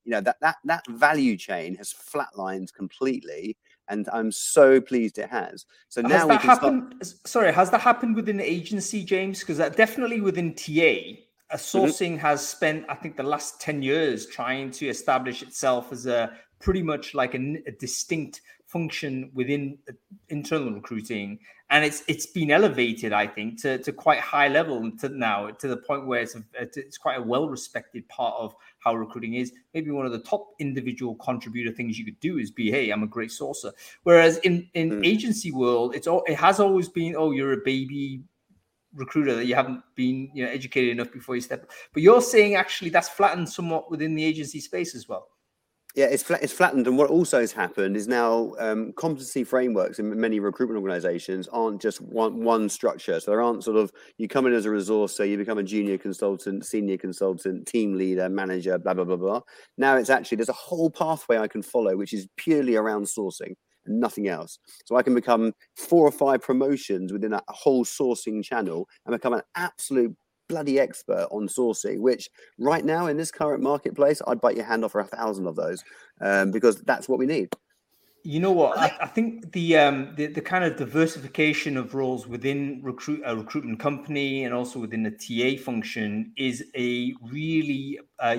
that value chain has flatlined completely, and I'm so pleased it has. So now we can has that happened within the agency, James? Because definitely within TA. Sourcing has spent, I think, the last 10 years trying to establish itself as a pretty much like a distinct function within internal recruiting, and it's been elevated, I think, to quite high level to the point where it's quite a well-respected part of how recruiting is. Maybe one of the top individual contributor things you could do is be, hey, I'm a great sourcer. Whereas in agency world, it has always been, oh, you're a baby recruiter that you haven't been educated enough before you step. But you're saying actually that's flattened somewhat within the agency space as well. Yeah, it's flattened, and what also has happened is now competency frameworks in many recruitment organizations aren't just one structure. So there aren't sort of, you come in as a resource, so you become a junior consultant, senior consultant, team leader, manager, blah, blah, blah, blah. Now it's actually, there's a whole pathway I can follow, which is purely around sourcing and nothing else. So I can become 4 or 5 promotions within that whole sourcing channel and become an absolute bloody expert on sourcing, which right now in this current marketplace, I'd bite your hand off for 1,000 of those, because that's what we need. You know what? I think the kind of diversification of roles within a recruitment company and also within the TA function is a really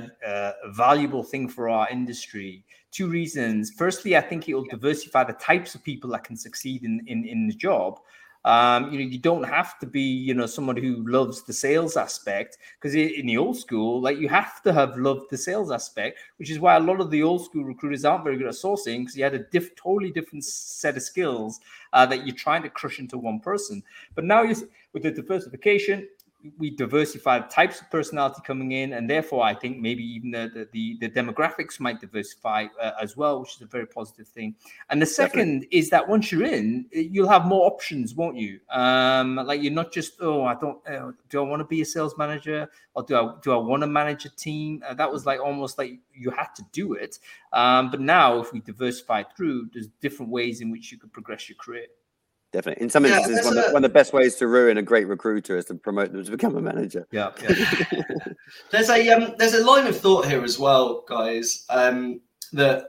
valuable thing for our industry. 2 reasons. Firstly, I think it will diversify the types of people that can succeed in the job. You don't have to be, someone who loves the sales aspect, because in the old school, like, you have to have loved the sales aspect, which is why a lot of the old school recruiters aren't very good at sourcing, because you had a totally different set of skills that you're trying to crush into one person. But now with the diversification, we diversify the types of personality coming in, and therefore I think maybe even the demographics might diversify as well, which is a very positive thing. And the second is that once you're in, you'll have more options, won't you? Like, you're not just, do I want to be a sales manager, or do I want to manage a team? That was like almost like you had to do it. But now, if we diversify through, there's different ways in which you could progress your career. Definitely. In some instances, one of the best ways to ruin a great recruiter is to promote them to become a manager. Yeah. There's a line of thought here as well, guys, that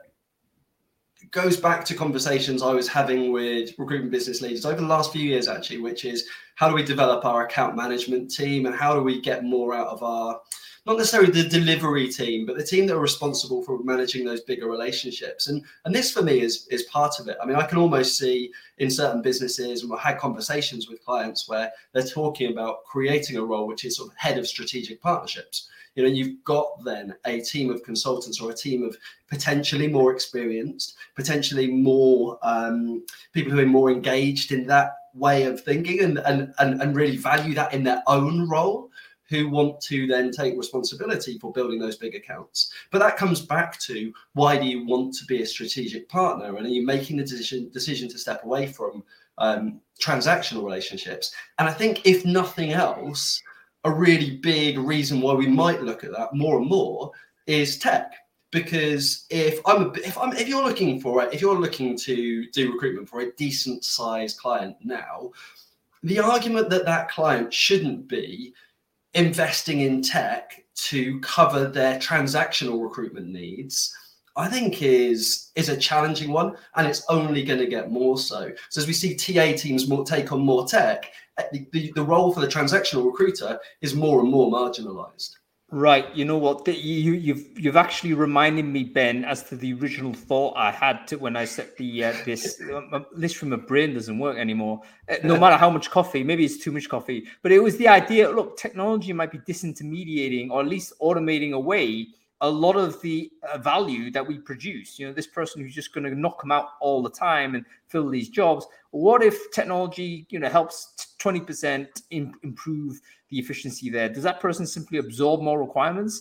goes back to conversations I was having with recruitment business leaders over the last few years, actually, which is, how do we develop our account management team, and how do we get more out of our, not necessarily the delivery team, but the team that are responsible for managing those bigger relationships. And this for me is part of it. I mean, I can almost see in certain businesses, and I've had conversations with clients where they're talking about creating a role which is sort of head of strategic partnerships. You've got then a team of consultants, or a team of potentially more experienced, potentially more people who are more engaged in that way of thinking and really value that in their own role, who want to then take responsibility for building those big accounts. But that comes back to, why do you want to be a strategic partner? And are you making the decision to step away from transactional relationships? And I think, if nothing else, a really big reason why we might look at that more and more is tech. Because if you're looking to do recruitment for a decent sized client now, the argument that client shouldn't be investing in tech to cover their transactional recruitment needs, I think is a challenging one, and it's only going to get more so. So as we see TA teams take on more tech, the role for the transactional recruiter is more and more marginalized. Right. You know what? You've actually reminded me, Ben, as to the original thought I had when I said this list from my brain doesn't work anymore. No matter how much coffee, maybe it's too much coffee, but it was the idea. Look, technology might be disintermediating, or at least automating away a lot of the value that we produce. This person who's just going to knock them out all the time and fill these jobs. What if technology, helps 20% improve the efficiency there? Does that person simply absorb more requirements?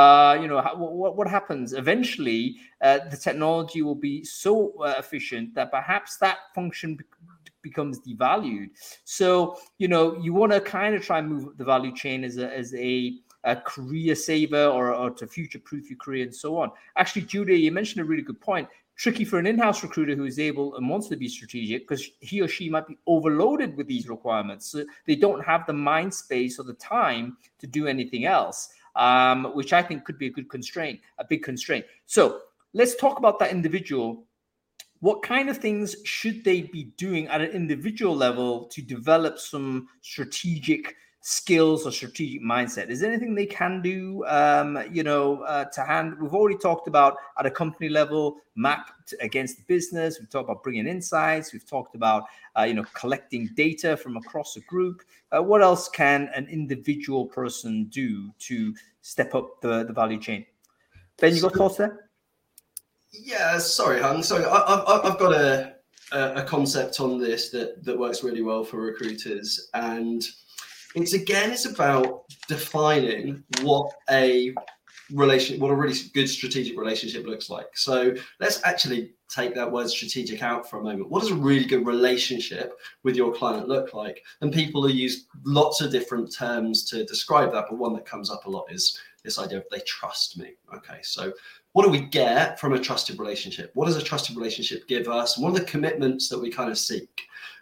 What happens? Eventually, the technology will be so efficient that perhaps that function becomes devalued. So, you want to kind of try and move up the value chain as a career saver, or to future-proof your career and so on. Actually, Julia, you mentioned a really good point. Tricky for an in-house recruiter who is able and wants to be strategic, because he or she might be overloaded with these requirements. So they don't have the mind space or the time to do anything else, which I think could be a big constraint. So let's talk about that individual. What kind of things should they be doing at an individual level to develop some strategic skills or strategic mindset? Is there anything they can do, to hand? We've already talked about at a company level, mapped against the business. We've talked about bringing insights. We've talked about, collecting data from across a group. What else can an individual person do to step up the value chain? Ben, you got thoughts there? Yeah, sorry, Hung. So I've got a concept on this that works really well for recruiters, and it's about defining what a really good strategic relationship looks like. So let's actually take that word strategic out for a moment. What does a really good relationship with your client look like? And people use lots of different terms to describe that, but one that comes up a lot is this idea of, they trust me. Okay, so what do we get from a trusted relationship? What does a trusted relationship give us? And what are the commitments that we kind of seek?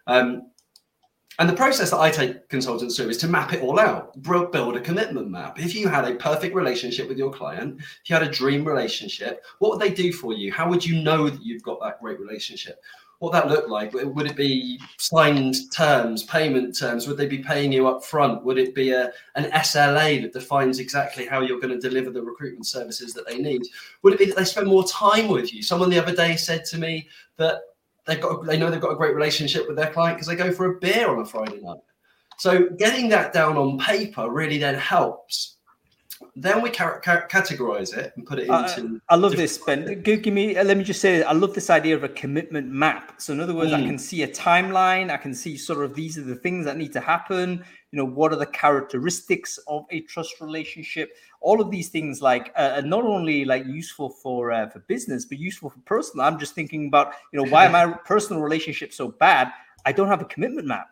And the process that I take consultants through is to map it all out, build a commitment map. If you had a perfect relationship with your client, if you had a dream relationship, what would they do for you? How would you know that you've got that great relationship? What would that look like? Would it be signed terms, payment terms? Would they be paying you up front? Would it be an SLA that defines exactly how you're going to deliver the recruitment services that they need? Would it be that they spend more time with you? Someone the other day said to me that they know they've got a great relationship with their client because they go for a beer on a Friday night. So getting that down on paper really then helps. Then we categorize it and put it into. I love this, Ben. Give me. Let me just say, I love this idea of a commitment map. So in other words, I can see a timeline. I can see sort of these are the things that need to happen. You know, what are the characteristics of a trust relationship? All of these things, like, are not only like useful for business, but useful for personal. I'm just thinking about, you know, why are my personal relationships so bad? I don't have a commitment map.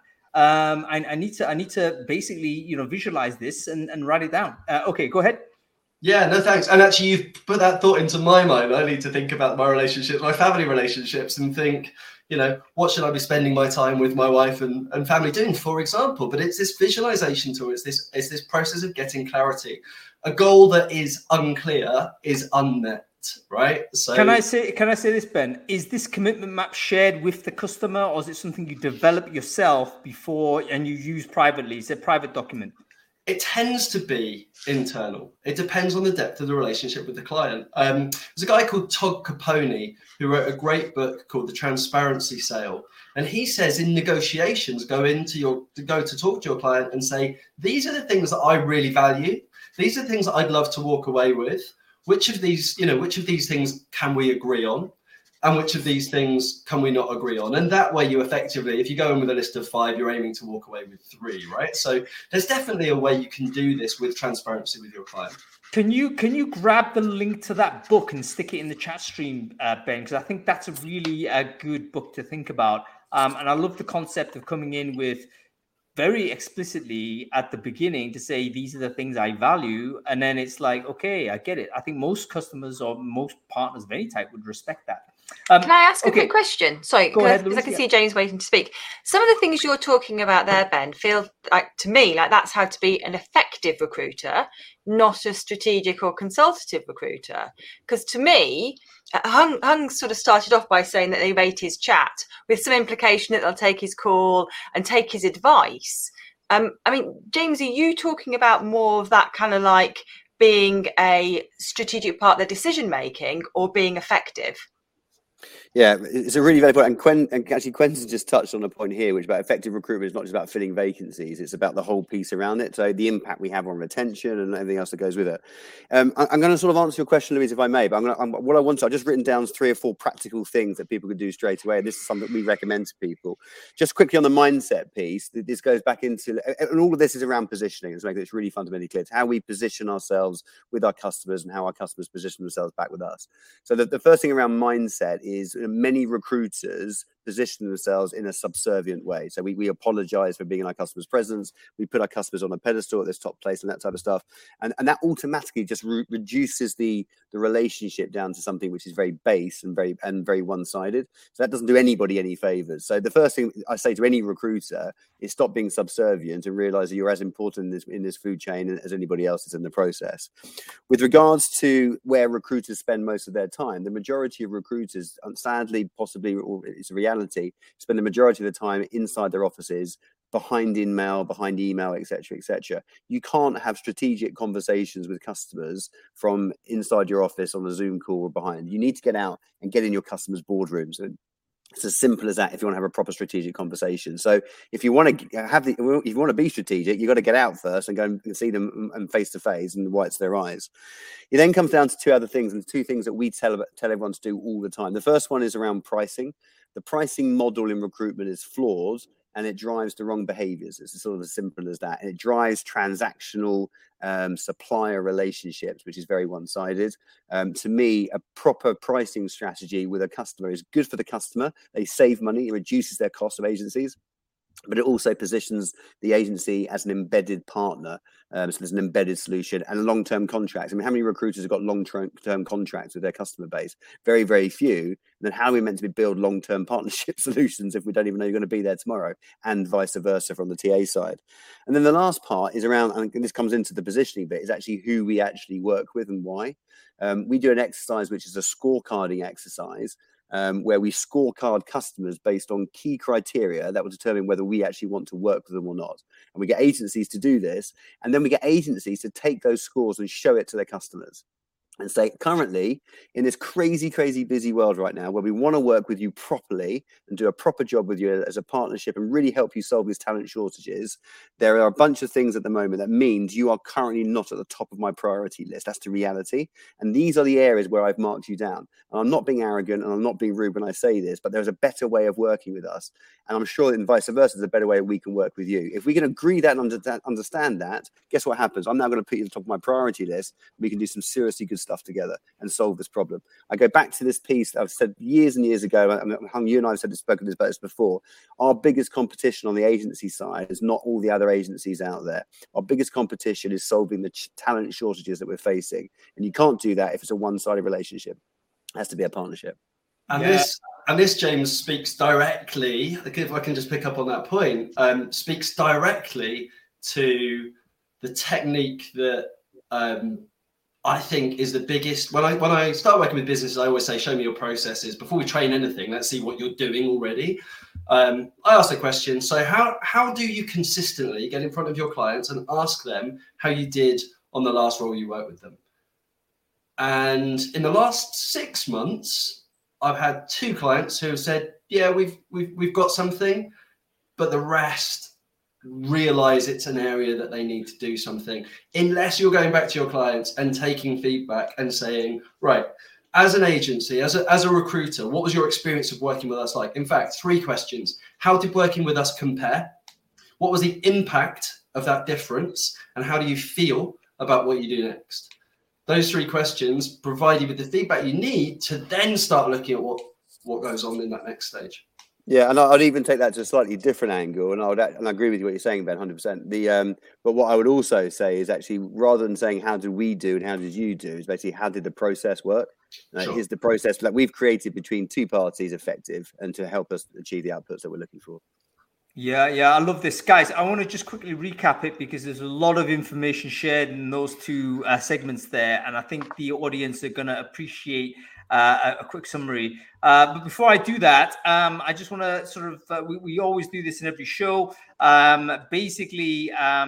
I need to basically, you know, visualize this and write it down. Okay, go ahead. Yeah, no, thanks. And actually, you've put that thought into my mind. I need to think about my relationships, my family relationships, and think, you know, what should I be spending my time with my wife and family doing, for example? But it's this visualization tool. It's this process of getting clarity. A goal that is unclear is unmet. Right. So can I say this, Ben? Is this commitment map shared with the customer, or is it something you develop yourself before and you use privately? It's a private document. It tends to be internal. It depends on the depth of the relationship with the client. There's a guy called Todd Capone who wrote a great book called The Transparency Sale. And he says in negotiations, go to talk to your client and say, these are the things that I really value. These are the things that I'd love to walk away with. Which of these things can we agree on? And which of these things can we not agree on? And that way you effectively, if you go in with a list of 5, you're aiming to walk away with 3, right? So there's definitely a way you can do this with transparency with your client. Can you grab the link to that book and stick it in the chat stream, Ben? Because I think that's a really good book to think about. And I love the concept of coming in with very explicitly at the beginning to say, these are the things I value. And then it's like, okay, I get it. I think most customers or most partners of any type would respect that. Can I ask a quick question? Sorry, because I can see James waiting to speak. Some of the things you're talking about there, Ben, feel like to me like that's how to be an effective recruiter, not a strategic or consultative recruiter. Because to me, Hung sort of started off by saying that they rate his chat with some implication that they'll take his call and take his advice. I mean, James, are you talking about more of that kind of like being a strategic part of the decision making or being effective? Yeah, it's a really very important. And Quentin just touched on a point here, which about effective recruitment is not just about filling vacancies; it's about the whole piece around it. So the impact we have on retention and everything else that goes with it. I'm going to sort of answer your question, Louise, if I may. But I've just written down 3 or 4 practical things that people could do straight away. This is something that we recommend to people. Just quickly on the mindset piece, this goes back into, and all of this is around positioning. It's making this really fundamentally clear. It's how we position ourselves with our customers and how our customers position themselves back with us. So the first thing around mindset is many recruiters position themselves in a subservient way. So we apologize for being in our customers' presence. We put our customers on a pedestal at this top place and that type of stuff. And that automatically just reduces the relationship down to something which is very base and very one-sided. So that doesn't do anybody any favors. So the first thing I say to any recruiter is stop being subservient and realize that you're as important in this food chain as anybody else is in the process. With regards to where recruiters spend most of their time, the majority of recruiters, sadly, possibly, or it's a reality, spend the majority of the time inside their offices, behind email, etc. You can't have strategic conversations with customers from inside your office on a Zoom call or behind. You need to get out and get in your customers' boardrooms. And it's as simple as that if you want to have a proper strategic conversation. So if you want to be strategic, you've got to get out first and go and see them and face to face and whites their eyes. It then comes down to 2 other things, and 2 things that we tell everyone to do all the time. The first one is around pricing. The pricing model in recruitment is flawed and it drives the wrong behaviors. It's sort of as simple as that. And it drives transactional supplier relationships, which is very one-sided. To me, a proper pricing strategy with a customer is good for the customer. They save money, it reduces their cost of agencies, but it also positions the agency as an embedded partner. So there's an embedded solution and long-term contracts. I mean, how many recruiters have got long-term contracts with their customer base? Very, very few. And then how are we meant to build long-term partnership solutions if we don't even know you're going to be there tomorrow, and vice versa from the TA side? And then the last part is around, and this comes into the positioning bit, is actually who we actually work with and why. We do an exercise which is a scorecarding exercise, where we scorecard customers based on key criteria that will determine whether we actually want to work with them or not. And we get agencies to do this, and then we get agencies to take those scores and show it to their customers. and say, currently, in this crazy, crazy busy world right now, where we want to work with you properly and do a proper job with you as a partnership and really help you solve these talent shortages, there are a bunch of things at the moment that means you are currently not at the top of my priority list. That's the reality. And these are the areas where I've marked you down. And I'm not being arrogant and I'm not being rude when I say this, but there's a better way of working with us. And I'm sure that vice versa, there's a better way that we can work with you. If we can agree that and understand that, guess what happens? I'm now going to put you at the top of my priority list. We can do some seriously good stuff together and solve this problem. I go back to this piece that I've said years and years ago. You and I have spoken about this before. Our biggest competition on the agency side is not all the other agencies out there. Our biggest competition is solving the talent shortages that we're facing. And you can't do that if it's a one-sided relationship. It has to be a partnership. And this, James, speaks directly, if I can just pick up on that point, speaks directly to the technique that I think is the biggest. When I start working with businesses, I always say, show me your processes. Before we train anything, let's see what you're doing already. I ask the question, so how do you consistently get in front of your clients and ask them how you did on the last role you worked with them? And in the last 6 months, I've had 2 clients who have said, yeah, we've got something, but the rest realize it's an area that they need to do something. Unless you're going back to your clients and taking feedback and saying, right, as an agency, as a recruiter, what was your experience of working with us like? In fact, 3 questions. How did working with us compare? What was the impact of that difference? And how do you feel about what you do next? Those 3 questions provide you with the feedback you need to then start looking at what goes on in that next stage. Yeah, and I'd even take that to a slightly different angle, and I agree with you what you're saying, Ben, 100%. But what I would also say is actually, rather than saying how did we do and how did you do, is basically how did the process work? Sure. Is the process that we've created between 2 parties effective and to help us achieve the outputs that we're looking for? Yeah, I love this. Guys, I want to just quickly recap it because there's a lot of information shared in those 2 segments there. And I think the audience are going to appreciate a quick summary. But before I do that, I just want to sort of, we always do this in every show. Basically,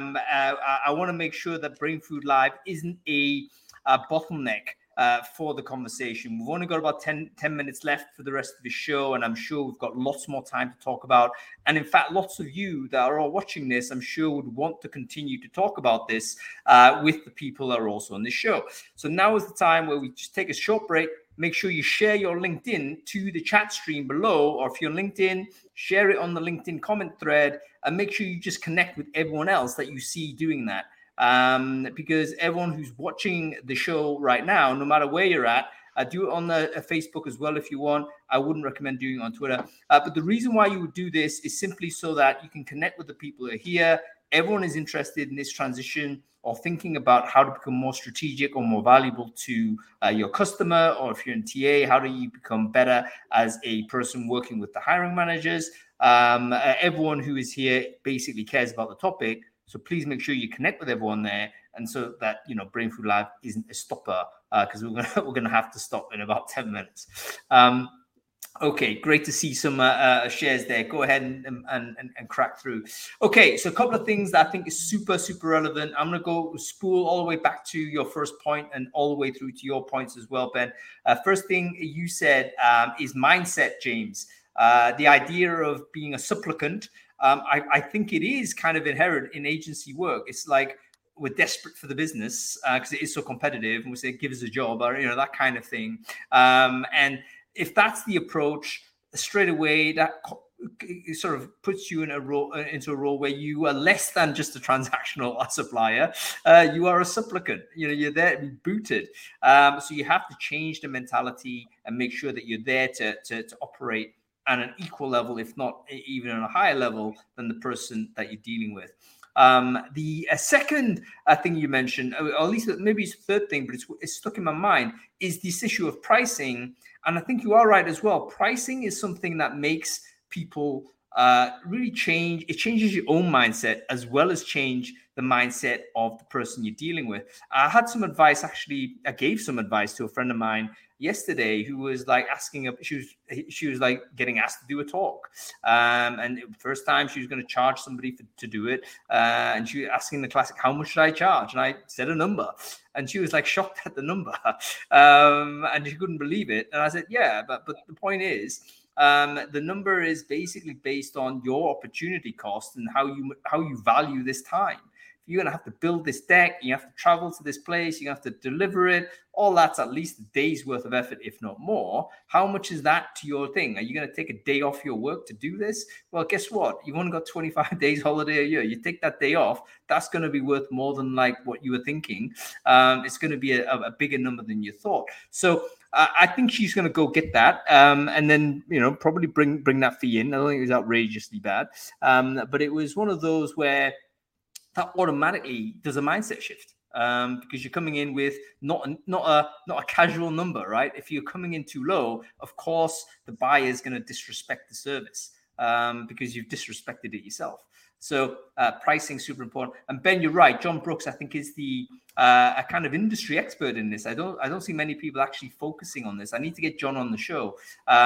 I want to make sure that Brain Food Live isn't a bottleneck for the conversation. We've only got about 10 minutes left for the rest of the show, and I'm sure we've got lots more time to talk about. And in fact, lots of you that are all watching this, I'm sure would want to continue to talk about this with the people that are also on this show. So now is the time where we just take a short break. Make sure you share your LinkedIn to the chat stream below, or if you're on LinkedIn, share it on the LinkedIn comment thread, and make sure you just connect with everyone else that you see doing that. Because everyone who's watching the show right now, no matter where you're at, do it on the Facebook as well if you want. I wouldn't recommend doing it on Twitter. But the reason why you would do this is simply so that you can connect with the people who are here. Everyone is interested in this transition or thinking about how to become more strategic or more valuable to your customer, or if you're in TA, how do you become better as a person working with the hiring managers? Everyone who is here basically cares about the topic. So please make sure you connect with everyone there, and so that Brain Food Live isn't a stopper, because we're gonna have to stop in about 10 minutes. Okay, great to see some shares there. Go ahead and crack through. Okay, so a couple of things that I think is super relevant. I'm gonna go spool all the way back to your first point and all the way through to your points as well, Ben. First thing you said is mindset, James. The idea of being a supplicant. I think it is kind of inherent in agency work. It's like we're desperate for the business because it is so competitive, and we say, give us a job, or that kind of thing. And if that's the approach, straight away that sort of puts you into a role where you are less than just a transactional supplier. You are a supplicant. You're there to be booted. So you have to change the mentality and make sure that you're there to operate at an equal level, if not even on a higher level than the person that you're dealing with. The second thing you mentioned, or at least maybe it's the third thing, but it's stuck in my mind, is this issue of pricing. And I think you are right as well. Pricing is something that makes people really change. It changes your own mindset as well as change the mindset of the person you're dealing with. I had some advice, actually. I gave some advice to a friend of mine, yesterday who was like asking, she was like getting asked to do a talk. And first time she was going to charge somebody to do it. And she was asking the classic, how much should I charge? And I said a number. And she was like shocked at the number. And she couldn't believe it. And I said, yeah, but the point is, the number is basically based on your opportunity cost and how you value this time. You're going to have to build this deck. You have to travel to this place. You have to deliver it. All that's at least a day's worth of effort, if not more. How much is that to your thing? Are you going to take a day off your work to do this? Well, guess what? You've only got 25 days holiday a year. You take that day off, that's going to be worth more than like what you were thinking. It's going to be a bigger number than you thought. So I think she's going to go get that, and then probably bring that fee in. I don't think it was outrageously bad, but it was one of those where that automatically does a mindset shift, because you're coming in with not a casual number, right? If you're coming in too low, of course the buyer is going to disrespect the service, because you've disrespected it yourself. So pricing super important. And Ben, you're right. John Brooks, I think, is a kind of industry expert in this. I don't see many people actually focusing on this. I need to get John on the show.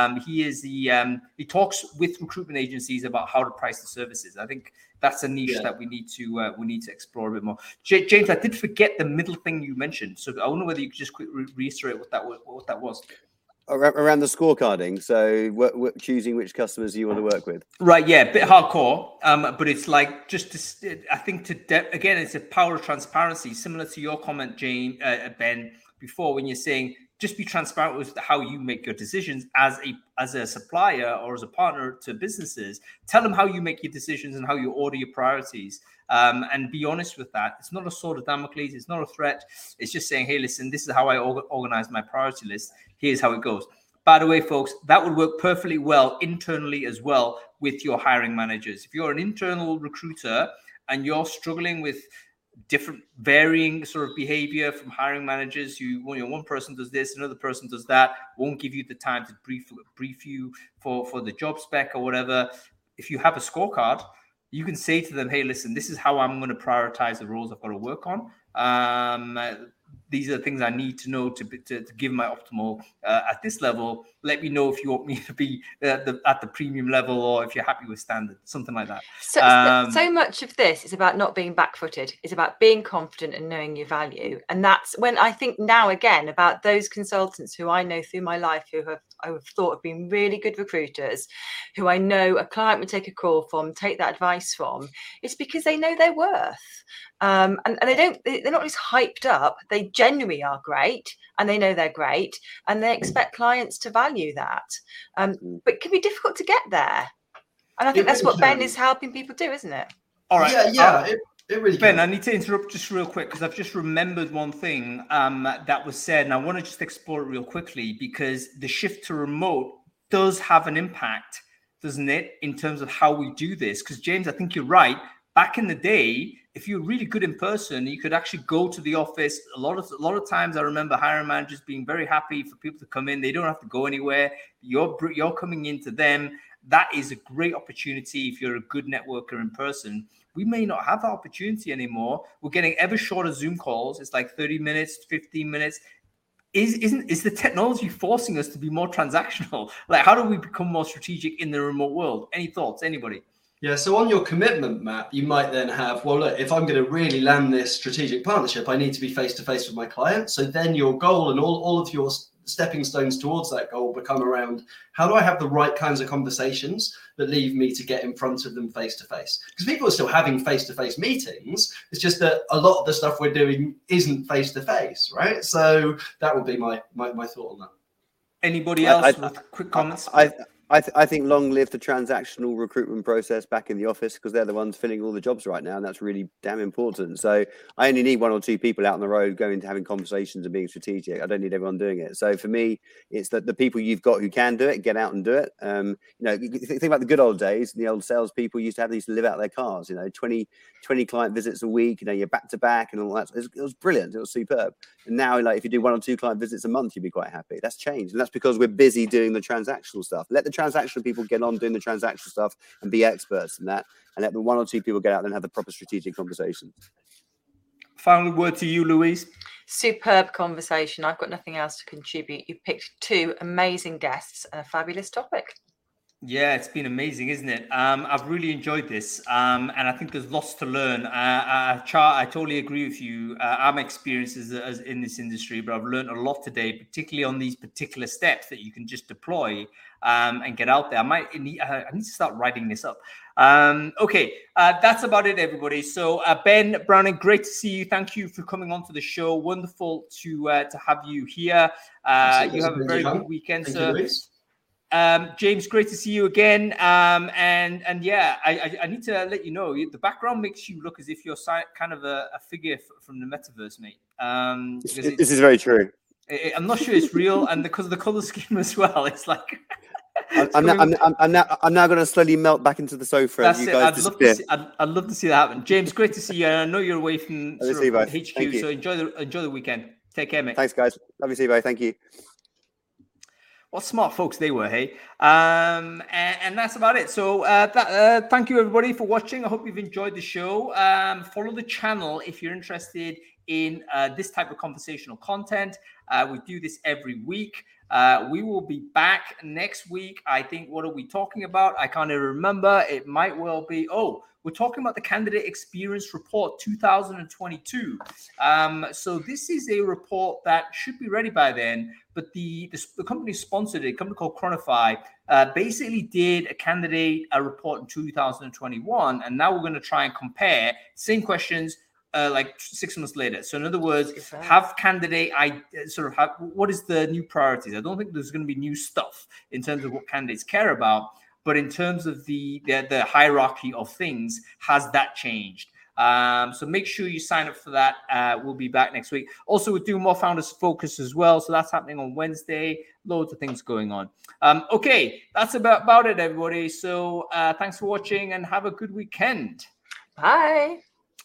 He talks with recruitment agencies about how to price the services. I think that's a niche that we need to explore a bit more. James, I did forget the middle thing you mentioned, so I wonder whether you could just quickly reiterate what that was. Around the scorecarding, so choosing which customers you want to work with. Right, yeah, a bit hardcore, but it's like I think again, it's a power of transparency, similar to your comment, Ben, before, when you're saying just be transparent with how you make your decisions as a supplier or as a partner to businesses. Tell them how you make your decisions and how you order your priorities. And be honest with that. It's not a sword of Damocles. It's not a threat. It's just saying, hey, listen, this is how I organize my priority list. Here's how it goes. By the way, folks, that would work perfectly well internally as well with your hiring managers. If you're an internal recruiter and you're struggling with different varying sort of behavior from hiring managers, one person does this, another person does that, won't give you the time to brief you for the job spec or whatever. If you have a scorecard, you can say to them, hey, listen, this is how I'm going to prioritize the roles I've got to work on. These are the things I need to know to give my optimal at this level. Let me know if you want me to be at the premium level or if you're happy with standard, something like that. So much of this is about not being back-footed. It's about being confident and knowing your value. And that's when I think now again about those consultants who I know through my life who I have thought have been really good recruiters, who I know a client would take a call from, take that advice from. It's because they know their worth. And they're not just hyped up. They genuinely are great, and they know they're great, and they expect clients to value that. But it can be difficult to get there. And I think that's what Ben is helping people do, isn't it? All right. Yeah. It really Ben, I need to interrupt just real quick because I've just remembered one thing that was said, and I want to just explore it real quickly because the shift to remote does have an impact, doesn't it, in terms of how we do this? Because James, I think you're right. Back in the day, if you're really good in person, you could actually go to the office. A lot of times I remember hiring managers being very happy for people to come in. They don't have to go anywhere. You're coming into them. That is a great opportunity if you're a good networker in person. We may not have that opportunity anymore. We're getting ever shorter Zoom calls. It's like 30 minutes, 15 minutes. Is the technology forcing us to be more transactional? Like, how do we become more strategic in the remote world? Any thoughts, anybody? Yeah, so on your commitment map, you might then have, well, look, if I'm going to really land this strategic partnership, I need to be face-to-face with my client. So then your goal and all of your stepping stones towards that goal become around, how do I have the right kinds of conversations that leave me to get in front of them face-to-face? Because people are still having face-to-face meetings. It's just that a lot of the stuff we're doing isn't face-to-face, right? So that would be my thought on that. Anybody else with quick comments? I think long live the transactional recruitment process back in the office, because they're the ones filling all the jobs right now, and that's really damn important. So I only need one or two people out on the road going to having conversations and being strategic. I don't need everyone doing it. So for me, it's that the people you've got who can do it, get out and do it. Think about the good old days. The old salespeople used to live out their cars. 20 client visits a week. You're back to back and all that. It was brilliant. It was superb. And now, if you do 1 or 2 client visits a month, you'd be quite happy. That's changed, and that's because we're busy doing the transactional stuff. Let the transactional people get on doing the transactional stuff and be experts in that, and let the 1 or 2 people get out and have the proper strategic conversations. Final word to you, Louise. Superb conversation. I've got nothing else to contribute. You picked two amazing guests and a fabulous topic. Yeah, it's been amazing, isn't it? I've really enjoyed this, and I think there's lots to learn. I totally agree with you. I'm experienced as in this industry, but I've learned a lot today, particularly on these particular steps that you can just deploy and get out there. I need to start writing this up. Okay, that's about it, everybody. So Ben Browning, great to see you. Thank you for coming on to the show. Wonderful to have you here. You have a very good weekend, sir. James, great to see you again. And yeah, I need to let you know the background makes you look as if you're kind of a figure from the metaverse, mate. This is very true. I'm not sure it's real, and because of the color scheme as well, it's like I'm now going to slowly melt back into the sofa. That's as you it. guys disappear. I'd love to see that happen. James, great to see you. I know you're away from HQ, so enjoy the weekend. Take care, mate. Thanks, guys. Love you, see you, bye. Thank you. What smart folks they were, hey? And that's about it. So thank you, everybody, for watching. I hope you've enjoyed the show. Follow the channel if you're interested in this type of conversational content. We do this every week. We will be back next week. I think, what are we talking about? I can't even remember. It might well be, we're talking about the Candidate Experience Report 2022. So this is a report that should be ready by then, but the company sponsored it, a company called Chronify, basically did a report in 2021, and now we're going to try and compare same questions like 6 months later. So in other words, what is the new priorities? I don't think there's going to be new stuff in terms of what candidates care about, but in terms of the hierarchy of things, has that changed? So make sure you sign up for that. We'll be back next week. Also, we're doing more Founders Focus as well. So that's happening on Wednesday. Loads of things going on. Okay, that's about it, everybody. So thanks for watching and have a good weekend. Bye.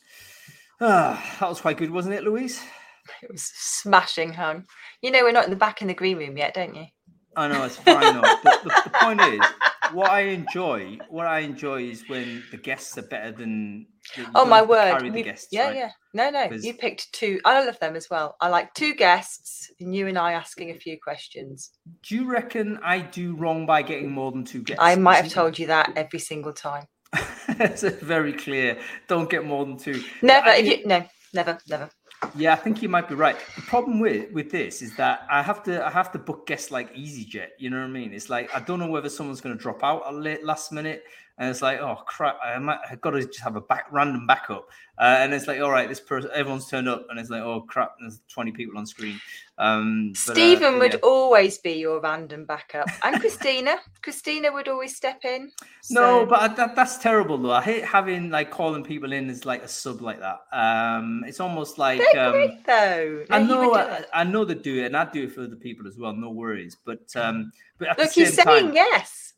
That was quite good, wasn't it, Louise? It was smashing, hon. You know we're not in the back in the green room yet, don't you? I know, it's fine. The point is, what I enjoy is when the guests are better than. Oh my word! The guests, yeah, right? yeah. No. You picked two. I love them as well. I like two guests, and you and I asking a few questions. Do you reckon I do wrong by getting more than two guests? I might have told you that every single time. It's very clear. Don't get more than two. Never. Never. Yeah, I think you might be right. The problem with this is that I have to book guests like EasyJet. You know what I mean? It's like I don't know whether someone's going to drop out at last minute, and it's like, oh crap, I've got to just have a random backup. And it's like, all right, this person, everyone's turned up, and it's like, oh crap, there's 20 people on screen. Stephen would always be your random backup, and Christina would always step in. So. No, but that's terrible though. I hate having calling people in as like a sub like that. It's almost like they're great though. No, I know they do it, and I do it for other people as well. No worries. But at look, he's saying yes.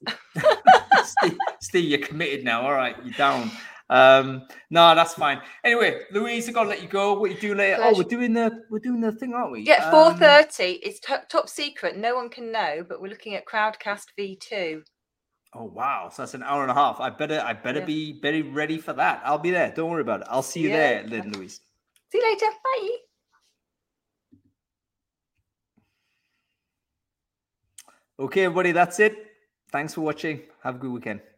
Steve, you're committed now. All right, you're down. No, that's fine. Anyway, Louise, I've got to let you go. What you do later? Pleasure. We're doing the thing, aren't we? Yeah, 4:30. It's top secret. No one can know, but we're looking at Crowdcast V2. Oh wow! So that's an hour and a half. I better be very ready for that. I'll be there. Don't worry about it. I'll see you there, then, Louise. See you later. Bye. Okay, everybody, that's it. Thanks for watching. Have a good weekend.